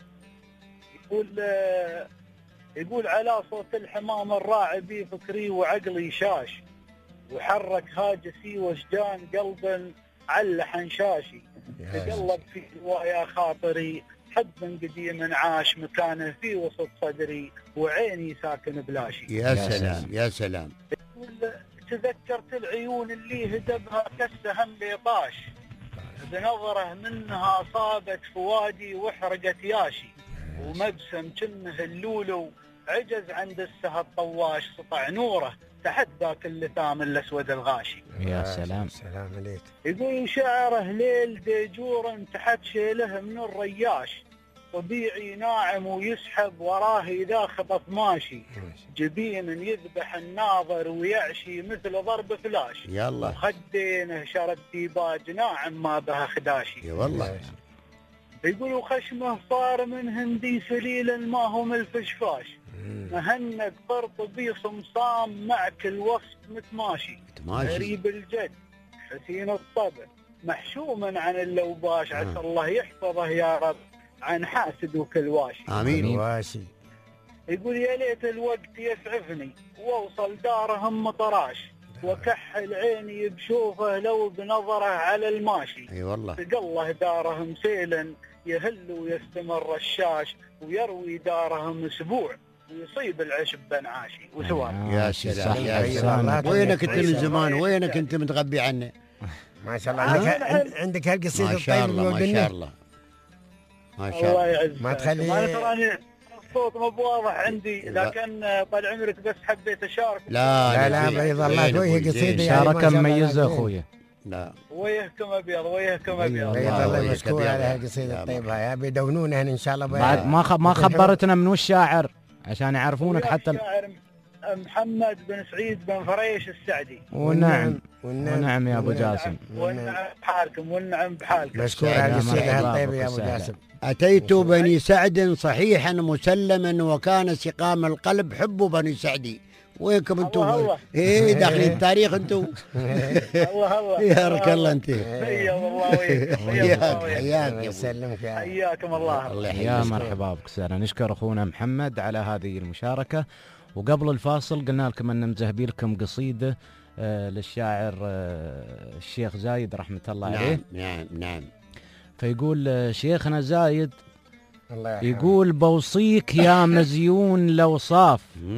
[SPEAKER 14] يقول على صوت الحمام الراعي بي فكري وعقلي شاش، وحرك هاجسي وشجان قلبا على حنشاشي، تقلب في هوايا خاطري، حب من قديم عاش مكانه في وسط صدري، وعيني ساكن بلاشي.
[SPEAKER 3] يا سلام يا سلام.
[SPEAKER 14] يقول تذكرت العيون اللي هدبها كالسهم بيطاش، بنظره منها أصابت فوادي وحرقت ياشي، ومبسم كنه اللولو عجز عند السهى الطواش، سطع نوره تحت ذاك اللثام الأسود الغاشي.
[SPEAKER 2] يا سلام.
[SPEAKER 4] سلام عليك.
[SPEAKER 14] يقول شعره ليل ديجور تحت شيله من الرياش، طبيعي ناعم ويسحب وراه إذا خطف ماشي، جبين يذبح الناظر ويعشي مثل ضرب فلاش،
[SPEAKER 3] يلا
[SPEAKER 14] خدينه شرب ديباج ناعم ما بها خداشي.
[SPEAKER 3] يا والله.
[SPEAKER 14] يقولوا خشمه صار من هندي سليل ما هو من الفشفاش، مهند قرطبي صمصام مع كل وصف متماشي غريب الجد حسين الطبع محشوما عن اللوباش عسى الله يحفظه يا رب عن حاسد وكل واشي.
[SPEAKER 3] آمين.
[SPEAKER 4] واشي.
[SPEAKER 14] يقول يا ليت الوقت يسعفني واوصل دارهم مطراش وكحل عيني بشوفه لو بنظره على الماشي.
[SPEAKER 3] اي والله.
[SPEAKER 14] تقله دارهم سيلا يهل ويستمر الشاش ويروي دارهم اسبوع ويصيب العشب بنعاشي وسوار.
[SPEAKER 3] يا سلام يا سلام. وينك انت من زمان؟ وينك انت متغبي عنه؟
[SPEAKER 4] ما شاء الله عندك هالقصيدة
[SPEAKER 3] ما شاء الله ما شاء الله ما شاء الله.
[SPEAKER 14] الله يعزك.
[SPEAKER 3] ما تخلي
[SPEAKER 14] انا تراني الصوت مو بواضح عندي لكن طال عمرك بس حبيت اشارك.
[SPEAKER 3] لا
[SPEAKER 4] بيض الله وجهك قصيدة
[SPEAKER 2] شاركة مميزة اخويا.
[SPEAKER 3] لا
[SPEAKER 14] ويهكم ابيض ويهكم ابيض.
[SPEAKER 4] بيض الله مشكور على هالقصيدة الطيبة يا بيدونونها ان شاء الله.
[SPEAKER 2] بعد ما خبرتنا منو الشاعر عشان يعرفونك حتى.
[SPEAKER 14] الشاعر محمد بن سعيد بن فريش السعدي.
[SPEAKER 2] ونعم يا ابو جاسم.
[SPEAKER 14] والنعم بحالكم والنعم بحالكم.
[SPEAKER 4] مشكور على القصيدة الطيبة يا ابو جاسم.
[SPEAKER 3] أتيت بني سعد صحيحا مسلما وكان سقام القلب حب بني سعدي. وينكم انتم؟ ايه داخلين التاريخ انتم.
[SPEAKER 14] الله
[SPEAKER 3] يارك الله انت.
[SPEAKER 14] يا والله
[SPEAKER 3] حياك
[SPEAKER 4] يسلمك
[SPEAKER 14] حياكم الله.
[SPEAKER 2] يا مرحبا بك سهلا. نشكر اخونا محمد على هذه المشاركة. وقبل الفاصل قلنا لكم ان مذهبي لكم قصيدة للشاعر الشيخ زايد رحمة الله عليه.
[SPEAKER 3] نعم.
[SPEAKER 2] فيقول شيخنا زايد يقول بوصيك يا مزيون الأوصاف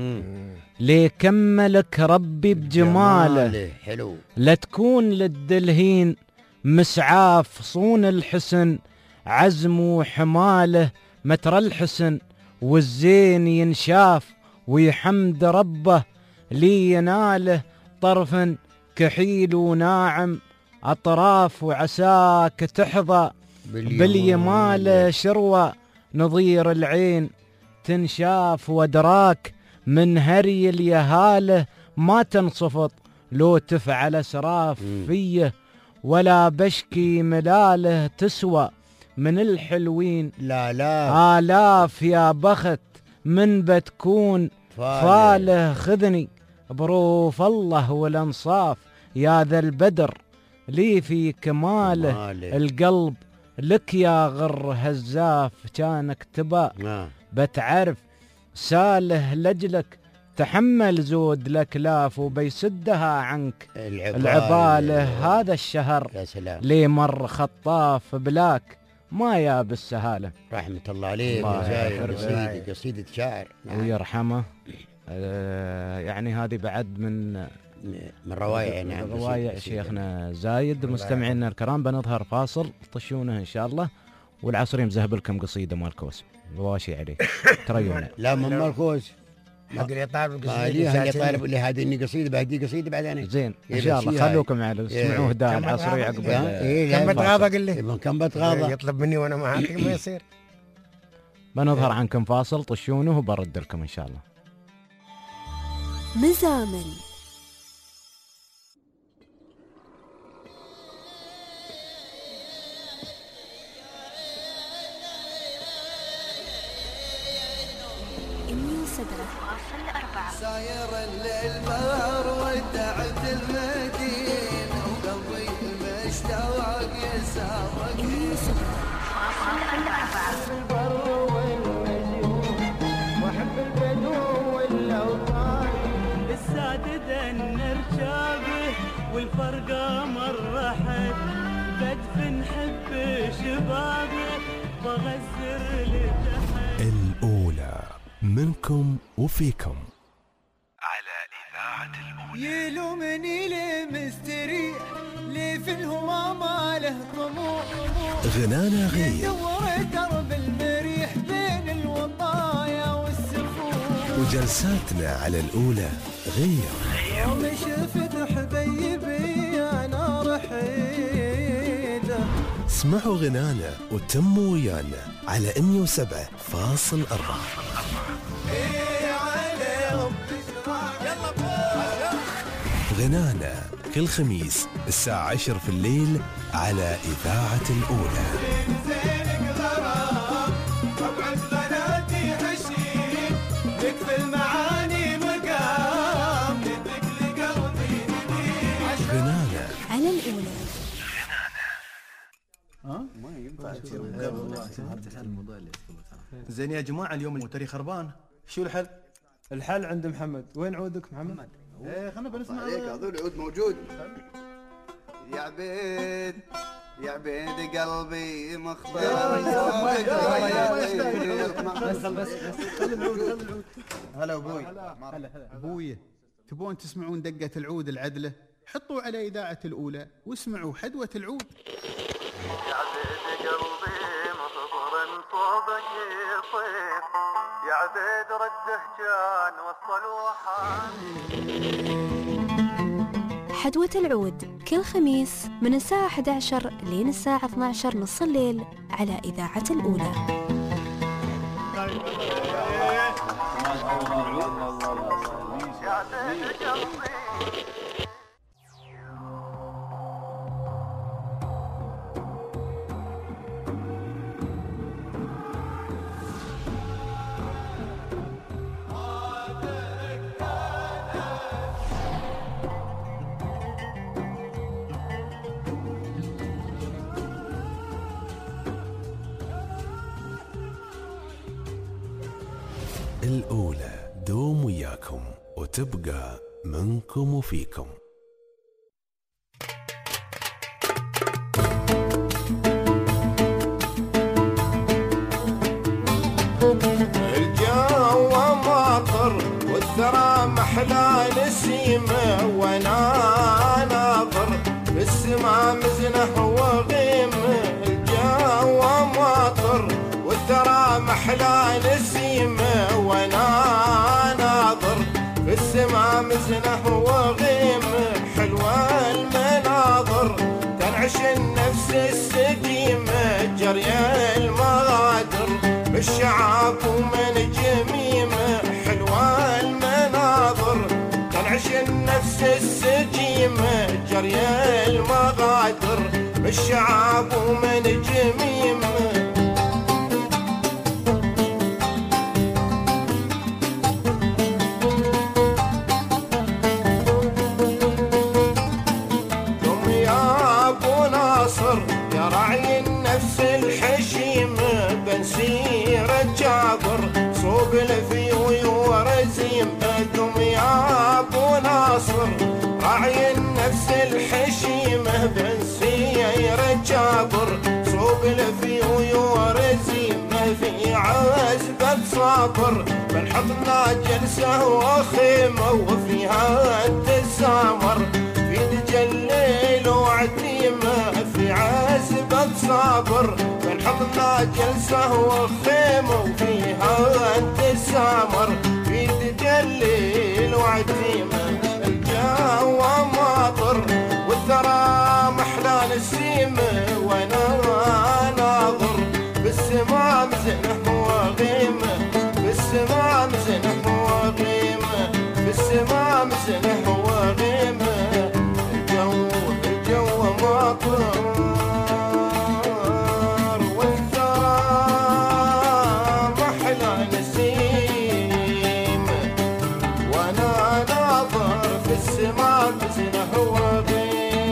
[SPEAKER 2] ليكملك ربي بجماله
[SPEAKER 3] حلو.
[SPEAKER 2] لا تكون للدلهين مسعاف صون الحسن عزم وحماله متر الحسن والزين ينشاف ويحمد ربه لي يناله طرفا كحيل وناعم أطراف وعساك تحظى باليمال شروى نظير العين تنشاف ودراك من هري اليهاله ما تنصفط لو تفعل اسراف فيه ولا بشكي ملاله تسوى من الحلوين
[SPEAKER 3] لا
[SPEAKER 2] آلاف يا بخت من بتكون فاله خذني بروف الله والانصاف يا ذا البدر لي في كماله القلب لك يا غر هزاف كانك تبا بتعرف ساله لجلك تحمل زود الاكلاف وبيسدها عنك العباله هذا الشهر لي مر خطاف بلاك ما يا بالسهاله.
[SPEAKER 3] رحمة الله عليه. قصيدة شاعر
[SPEAKER 2] ويرحمه. يعني هذه بعد من
[SPEAKER 3] رواية. نعم
[SPEAKER 2] رواية شيخنا زايد. مستمعينا الكرام بنظهر فاصل طشونه ان شاء الله والعصري مذهب لكم قصيدة مال كوس واشي عليه تريونا.
[SPEAKER 3] لا من مال كوس
[SPEAKER 4] اقدر طالب
[SPEAKER 3] قصيدة طالب لي هذه قصيدة بهدي قصيدة بعد انا
[SPEAKER 2] زين ان شاء الله. خلوكم على اسمعوه دا العصري عقب
[SPEAKER 4] كم بتغاضى قل لي
[SPEAKER 3] كم بتغاضى
[SPEAKER 4] يطلب مني وانا ما اعطيك ما يصير.
[SPEAKER 2] بنظهر عنكم فاصل طشونه وبرد لكم ان شاء الله.
[SPEAKER 1] مزامل
[SPEAKER 12] ساير الليل بار ودعت المدينة وقلبي المشتاق يسابق البر والنجوم واحب البدو والاوطان السادد النرجابه والفرقه مره حد بدف نحب شبابه بغزر لتحت.
[SPEAKER 5] الأولى منكم وفيكم
[SPEAKER 12] على إذاعة الأولى. يلومني ليه مستريح ليه في الهوى ما له طموح
[SPEAKER 5] غنانا غير
[SPEAKER 12] يدور درب المريح بين الوطايا والسفوح
[SPEAKER 5] وجلساتنا على الأولى غير
[SPEAKER 12] يوم شفت حبيبي أنا رحيده.
[SPEAKER 5] اسمعوا غنانا وتموا ويانا على 107.4. غنانا كل خميس الساعة 10 في الليل على إذاعة الأولى.
[SPEAKER 12] طبعا غناتي عشيق
[SPEAKER 15] زين يا جماعة، اليوم الموتري خربان، شو الحل؟
[SPEAKER 16] الحل عند محمد. وين عودك محمد؟
[SPEAKER 15] ايه خلنا بنسمع
[SPEAKER 17] عليك. هذول العود موجود. يا عبيد يا عبيد قلبي مختار.
[SPEAKER 10] بس هلا ابوي. ابوي تبون تسمعون دقة العود العدلة؟ حطوا على إذاعة الأولى واسمعوا حدوة العود.
[SPEAKER 12] يا عبيد قلبي مخبر صوبك يصيح، يا عبيد رده كان وصل وحان.
[SPEAKER 1] حدوة العود كل خميس من الساعة 11 لين الساعة 12 نص الليل على إذاعة الأولى.
[SPEAKER 5] الأولى دوم وياكم وتبقى منكم وفيكم.
[SPEAKER 18] الجو مطر والثرى محلى نسيمه، وانا ناظر بالسما مزنه وغيمه. الجو مطر والثرى محلى نسيمه، وانا ناظر بالسما مزنه وغيمه. حلوة المناظر تنعش النفس السقيمه، جري المغادر بالشعاب ومن جميمه. حلوة المناظر تنعش النفس السقيمه، جري المغادر بالشعاب ومن جميمه. يا راعي النفس الحشيمة بنسير الجابر صوب الفيوي ورزيم. قم يا ابو ناصر راعي النفس الحشيمة بنسير الجابر صوب الفيوي ورزيم. في عزبة صابر بنحطنا جلسة وخيمة، وفيها التسامر في تجليل وعتيمة. في عزبة صابر بنحطنا جلسة وخيمة، وفيها التسامر في تجليل وعتيمة. الجو ماطر والثرى محلى نسيمة، وانا ناظر بالسما مزنه وغيمة. بالسما مزنه وغيمة. بالسما مزنه وغيمة. الجو ماطر والثرى محلى نسيمة، وانا ناظر في السما مزنه وغيمة.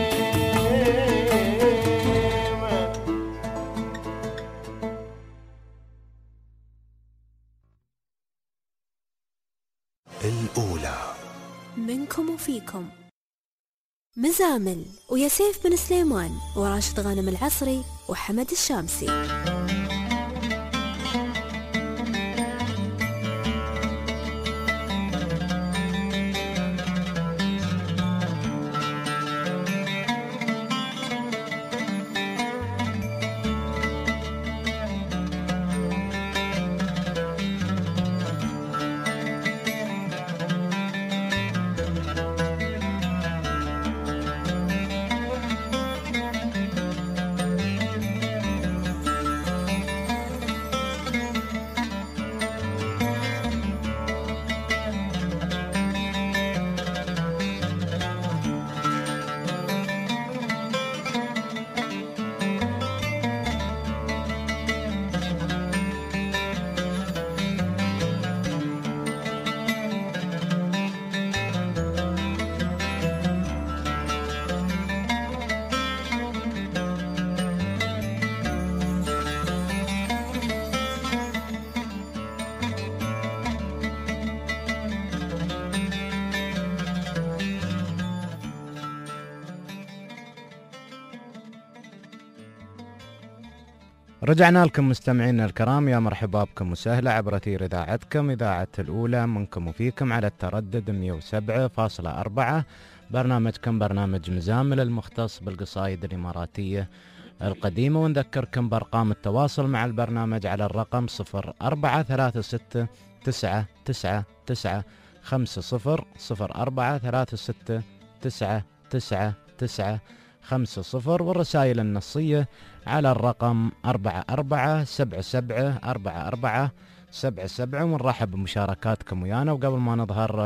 [SPEAKER 5] الأولى
[SPEAKER 1] منكم وفيكم. مزامل ويا سيف بن سليمان وراشد غانم العصري وحمد الشامسي.
[SPEAKER 2] رجعنا لكم مستمعينا الكرام، يا مرحبا بكم وسهلا عبر أثير إذاعتكم إذاعة الأولى منكم وفيكم على التردد 107.4. برنامجكم برنامج مزامل المختص بالقصايد الإماراتية القديمة. ونذكركم بأرقام التواصل مع البرنامج على الرقم 0436 999 50 0436 999 50 والرسائل النصية على الرقم 4477 ونرحب بمشاركاتكم ويانا. وقبل ما نظهر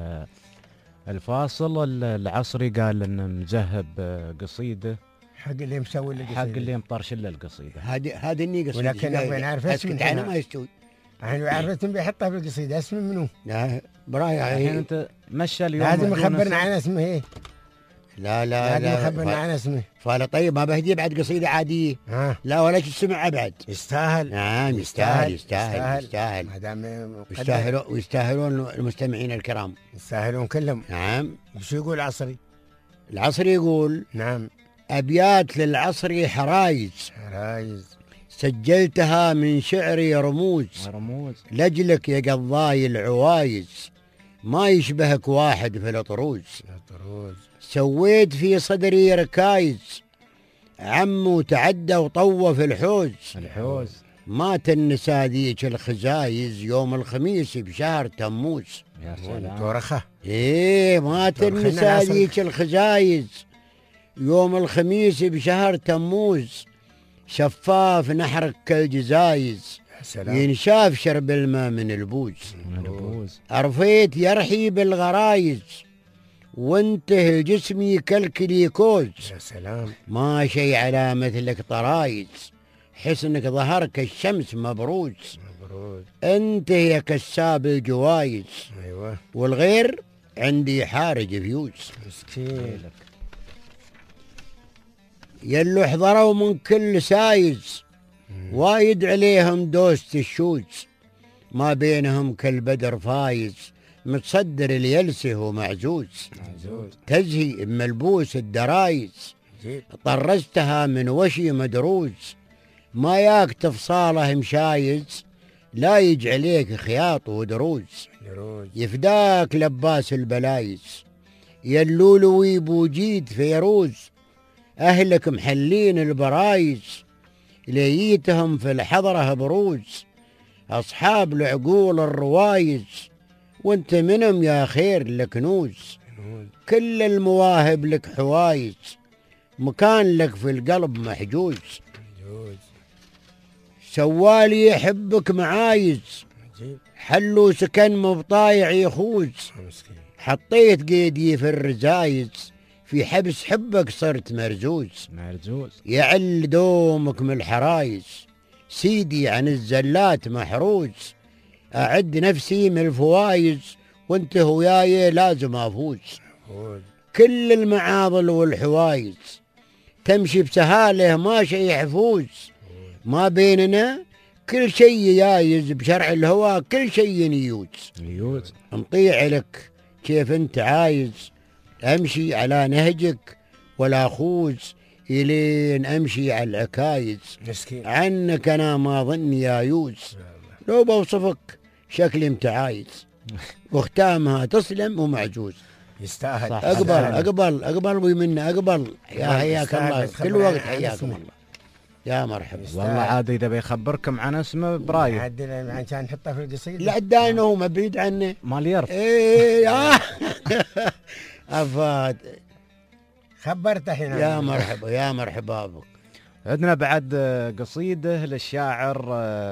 [SPEAKER 2] الفاصل العصري قال إن مجهب قصيدة
[SPEAKER 4] حق اللي مسوي القصيدة،
[SPEAKER 2] حق اللي مطرش له القصيدة.
[SPEAKER 3] هذه الني قصيدة،
[SPEAKER 4] ولكن أبغى نعرف اسم
[SPEAKER 3] أنا ما يستوي.
[SPEAKER 4] الحين عرفتم بيحطها في القصيدة، اسم منو؟
[SPEAKER 3] لا براية
[SPEAKER 2] الحين أنت مشى اليوم
[SPEAKER 4] لازم يخبرنا عن اسمه. ايه
[SPEAKER 3] لا
[SPEAKER 4] لازم يخبرنا عن اسمه.
[SPEAKER 3] فالا طيب ما بهدي بعد قصيدة عادية. لا ولا تسمع بعد.
[SPEAKER 4] يستاهل.
[SPEAKER 3] نعم يستاهل.
[SPEAKER 4] ما دام
[SPEAKER 3] ويستاهلون المستمعين الكرام،
[SPEAKER 4] يستاهلون كلهم.
[SPEAKER 3] نعم.
[SPEAKER 4] وش يقول العصري؟
[SPEAKER 3] العصري يقول
[SPEAKER 4] نعم:
[SPEAKER 3] أبيات للعصري حرايز سجلتها من شعري رموز لجلك يا قضاي العوايز، ما يشبهك واحد في الطروز. سويت في صدري ركايز عم وتعدى وطوف الحوز. مات النساء ذيك الخزايز يوم الخميس بشهر تموز.
[SPEAKER 2] يا سلام.
[SPEAKER 4] تورخة.
[SPEAKER 3] ايه مات النساء ذيك الخزايز يوم الخميس بشهر تموز، شفاف نحرك كالجزايز ينشاف شرب الماء من البوز. أرفيت يرحي بالغرايز وانته جسمي كالكليكوز.
[SPEAKER 4] يا سلام.
[SPEAKER 3] ما شي على مثلك طرايز، حسنك ظهر كالشمس مبروز. انت يا كساب الجوايز.
[SPEAKER 4] ايوه.
[SPEAKER 3] والغير عندي حارج فيوز.
[SPEAKER 4] مسكين.
[SPEAKER 3] يلو حضروا من كل سايز وايد عليهم دوست الشوز، ما بينهم كالبدر فايز متصدر اليلسه ومعزوز. تزهي بملبوس الدرايز طرزتها من وشي مدروز، ما ياك تفصاله مشايز لا يجي عليك خياط ودروز. يفداك لباس البلايز يلولوي بوجيد فيروز، أهلك محلين البرايز ليتهم في الحضرة بروز، أصحاب العقول الروايز وانت منهم يا خير لكنوز. كل المواهب لك حوايز مكان لك في القلب محجوز، سوالي يحبك معايز حلو سكن مبطايع يخوز، حطيت قيدي في الرزايز في حبس حبك صرت مرزوز. يعل دومك من الحرايز سيدي عن الزلات محروز، أعد نفسي من الفوايز وانت وياي لازم أفوز. كل المعاضل والحوايز تمشي بسهاله ما شي يحفوز، ما بيننا كل شيء يايز بشرع الهوى كل شيء يوز. نطيع لك كيف انت عايز، امشي على نهجك ولا خوز الين امشي على العكايز. عنك انا ما ظني يا يوز، لو بوصفك شكلي متعايز وختامها تسلم ومعجوز.
[SPEAKER 4] يستاهل.
[SPEAKER 3] اقبل ويمنا اقبل. يا حياك الله كل وقت حياكم الله. يا مرحبا.
[SPEAKER 2] والله عاد اذا بيخبركم عن اسمه برايه
[SPEAKER 4] عشان نحطه في القصيده.
[SPEAKER 3] لا عدانه هو بعيد عنه
[SPEAKER 2] مال يرف.
[SPEAKER 3] ايه افاد
[SPEAKER 4] خبرته هنا.
[SPEAKER 3] يا مرحبا بك.
[SPEAKER 2] عندنا بعد قصيده للشاعر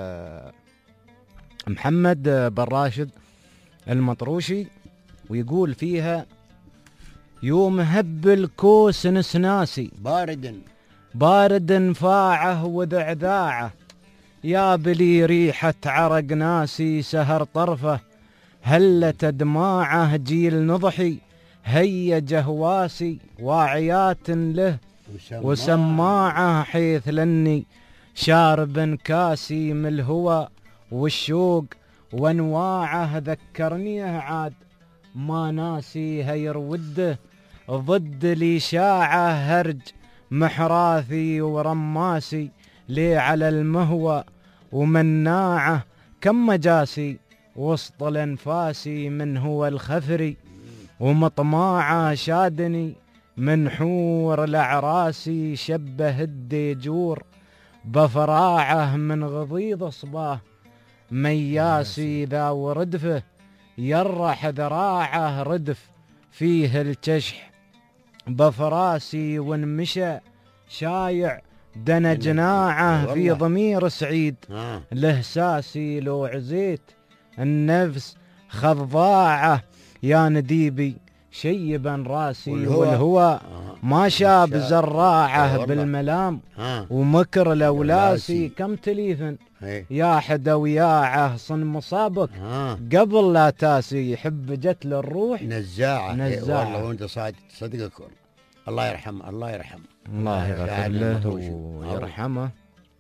[SPEAKER 2] محمد بن راشد المطروشي، ويقول فيها: يوم هب الكوس نسناسي بارد فاعه وذعذاعه، يا بلي ريحة عرق ناسي سهر طرفه، هلت دماعه جيل نضحي هيج هواسي، واعيات له وسماعه حيث لني شارب كاسي من الهوى والشوق وانواعه، ذكرنيه عاد ما ناسي هير وده، ضد لي شاعه هرج محراثي ورماسي، لي على المهوى ومناعه كم مجاسي وسط الانفاسي من هو الخفري ومطماعه شادني من حور الاعراسي شبه الديجور بفراعه من غضيض صباه مياسي ذا وردفه يرح ذراعه ردف فيه الكشح بفراسي وانمشى شايع دنا جناعه في ضمير سعيد لهساسي لو عزيت النفس خضاعه يا نديبي شيبا راسي والهوى ما شاب زراعه بالملام ومكر لولاسي كم تليفن يا حدا وياعه صن مصابك قبل لا تاسي يحب جت للروح
[SPEAKER 3] نزاعه والله وانت صدقك الله يرحمه الله يرحمه
[SPEAKER 2] الله يغفر له ويرحمه.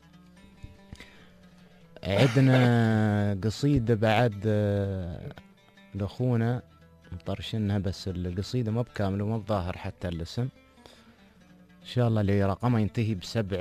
[SPEAKER 2] عندنا قصيدة بعد لأخونا مطرشنها بس القصيدة ما بكامل وما بظاهر حتى الاسم إن شاء الله اللي رقمها ينتهي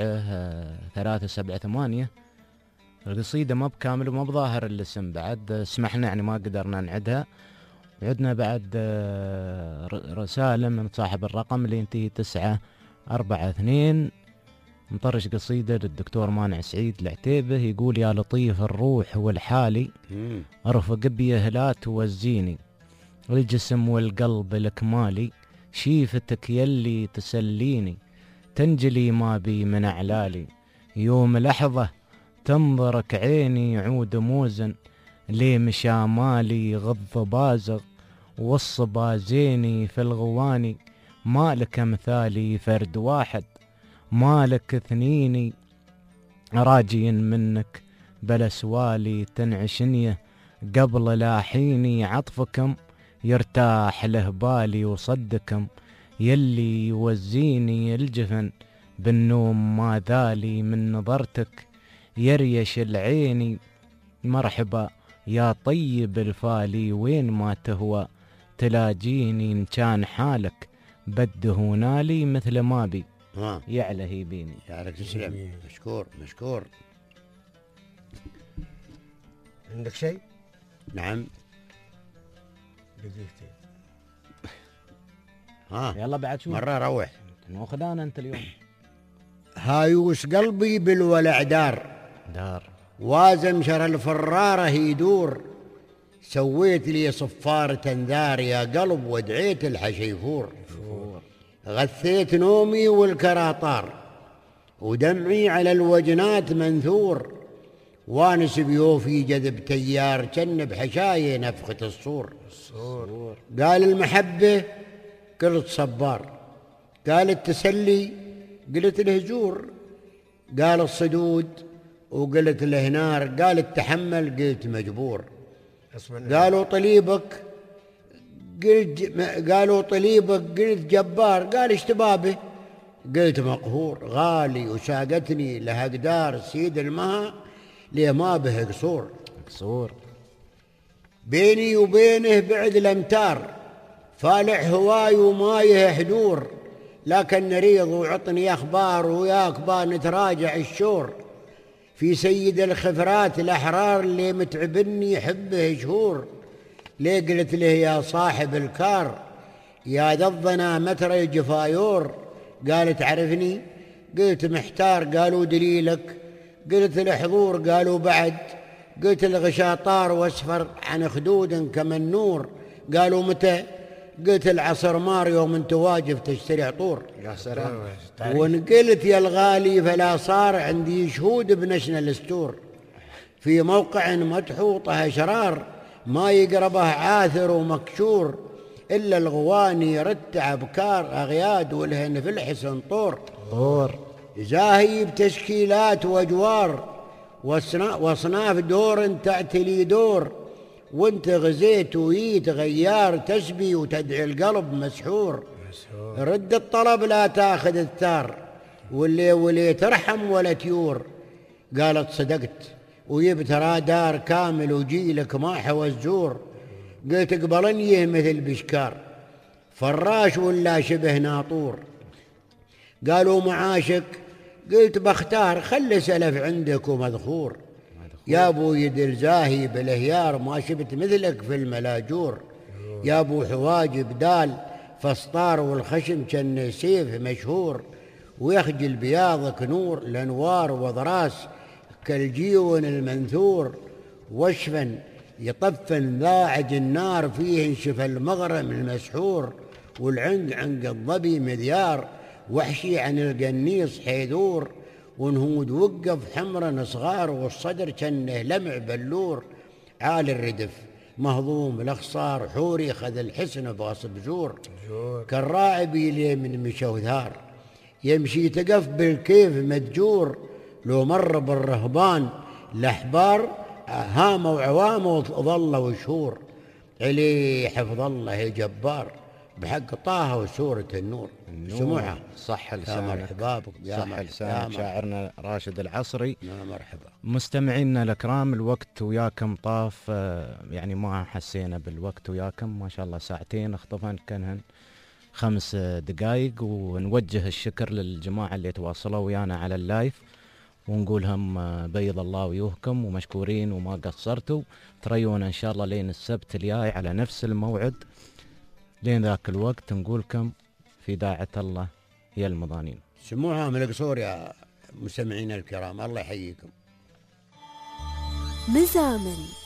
[SPEAKER 2] ب7378. القصيدة ما بكامل وما بظاهر الاسم بعد سمحنا يعني ما قدرنا نعدها. عندنا بعد رسالة من صاحب الرقم اللي ينتهي 942 مطرش قصيدة للدكتور مانع سعيد العتيبة يقول يا لطيف الروح والحالي ارفق بيه لا توزيني الجسم والقلب الكمالي شيفتك يلي تسليني تنجلي ما بي من اعلالي يوم لحظة تنظرك عيني عود موزن لي مشامالي غض بازغ والصبا زيني في الغواني مالك مثالي فرد واحد مالك اثنيني راجي منك بلا سوالي تنعشنيه قبل لاحيني عطفكم يرتاح له بالي وصدكم يلي يوزيني الجفن بالنوم ما ذالي من نظرتك يريش العيني مرحبا يا طيب الفالي وين ما تهوى تلاجيني إن كان حالك بدهونالي مثل ما بي يعلى هيبيني.
[SPEAKER 3] يعلك تسلم مشكور مشكور.
[SPEAKER 4] عندك شيء؟
[SPEAKER 3] نعم
[SPEAKER 4] دقيقتين.
[SPEAKER 2] يلا بعد شو
[SPEAKER 3] مرة روح
[SPEAKER 2] ناخذانا انت اليوم.
[SPEAKER 3] هايوس قلبي بالولع دار وازمشر الفرارة يدور سويت لي صفارة انذار يا قلب ودعيت الحشيفور غثيت نومي والكراطار ودمعي على الوجنات منثور وانس بيوفي جذب تيار جن بحشاية نفخة الصور قال المحبة قلت صبار قال التسلي قلت الهجور قال الصدود وقلت له نار قال التحمل قلت مجبور قالوا طليبك قلت جبار قال اشتبابه قلت مقهور غالي وساقتني له قدار سيد المها ليه ما به قصور بيني وبينه بعد الامتار فالح هواي ومايه حدور لكن نريض وعطني اخبار وياك با نتراجع الشور في سيد الخفرات الأحرار اللي متعبني حبه شهور ليه قلت له يا صاحب الكار يا ذضنا متر الجفايور قال تعرفني قلت محتار قالوا دليلك قلت الحضور قالوا بعد قلت الغشاطار واسفر عن خدود كما النور قالوا متى قلت العصر مار يوم انت واجب تشتري عطور
[SPEAKER 4] يا سلام
[SPEAKER 3] وان قلت يا الغالي فلا صار عندي شهود بنشنا الستور في موقع متحوطه شرار ما يقربه عاثر ومكشور الا الغواني رتع بكار اغياد والهن في الحسن طور زاهي بتشكيلات واجوار واصناف دور تعتلي دور وانت غزيت ويت غيار تسبي وتدعي القلب مسحور رد الطلب لا تاخذ الثار واللي ترحم ولا تيور قالت صدقت ويبت رادار كامل وجيلك ما حوى الزور قلت اقبلني مثل بشكار فراش ولا شبه ناطور قالوا معاشك قلت بختار خلي سلف عندك ومذخور، يا ابو يد الزاهي بالهيار ما شفت مثلك في الملاجور، يا ابو حواجب دال فسطار والخشم كان سيف مشهور، ويخجل بياضك نور الانوار وضراس كالجيون المنثور، وشفا يطفن ذاعج النار فيه انشف المغرم المسحور، والعنق الظبي مذيار وحشي عن القنيص حيدور، ونهود وقف حمرا صغار والصدر كانه لمع بلور، عال الردف مهضوم الاخصار حوري خذ الحسن باص بجور، كالراعب لي من مشوثار يمشي تقف بالكيف متجور، لو مر بالرهبان الاحبار هامه وعوامه وظلوا شهور، علي حفظ الله يا جبار بحق طه وسورة النور. سموحة
[SPEAKER 2] صح لسانك،
[SPEAKER 3] مرحبا بك
[SPEAKER 2] صح لسانك شاعرنا راشد العصري.
[SPEAKER 3] مرحبا.
[SPEAKER 2] مستمعينا الكرام، الوقت وياكم طاف، يعني ما حسينا بالوقت وياكم، ما شاء الله ساعتين اخطفن كانهن 5 دقائق، ونوجه الشكر للجماعة اللي تواصلوا ويانا على اللايف، ونقولهم بيض الله وجوهكم ومشكورين وما قصرتوا. تريونا ان شاء الله لين السبت الجاي على نفس الموعد، لين ذاك الوقت نقولكم في داعة الله هي المضانين.
[SPEAKER 3] سموها من القصور يا مستمعينا الكرام، الله يحييكم.
[SPEAKER 1] مزامل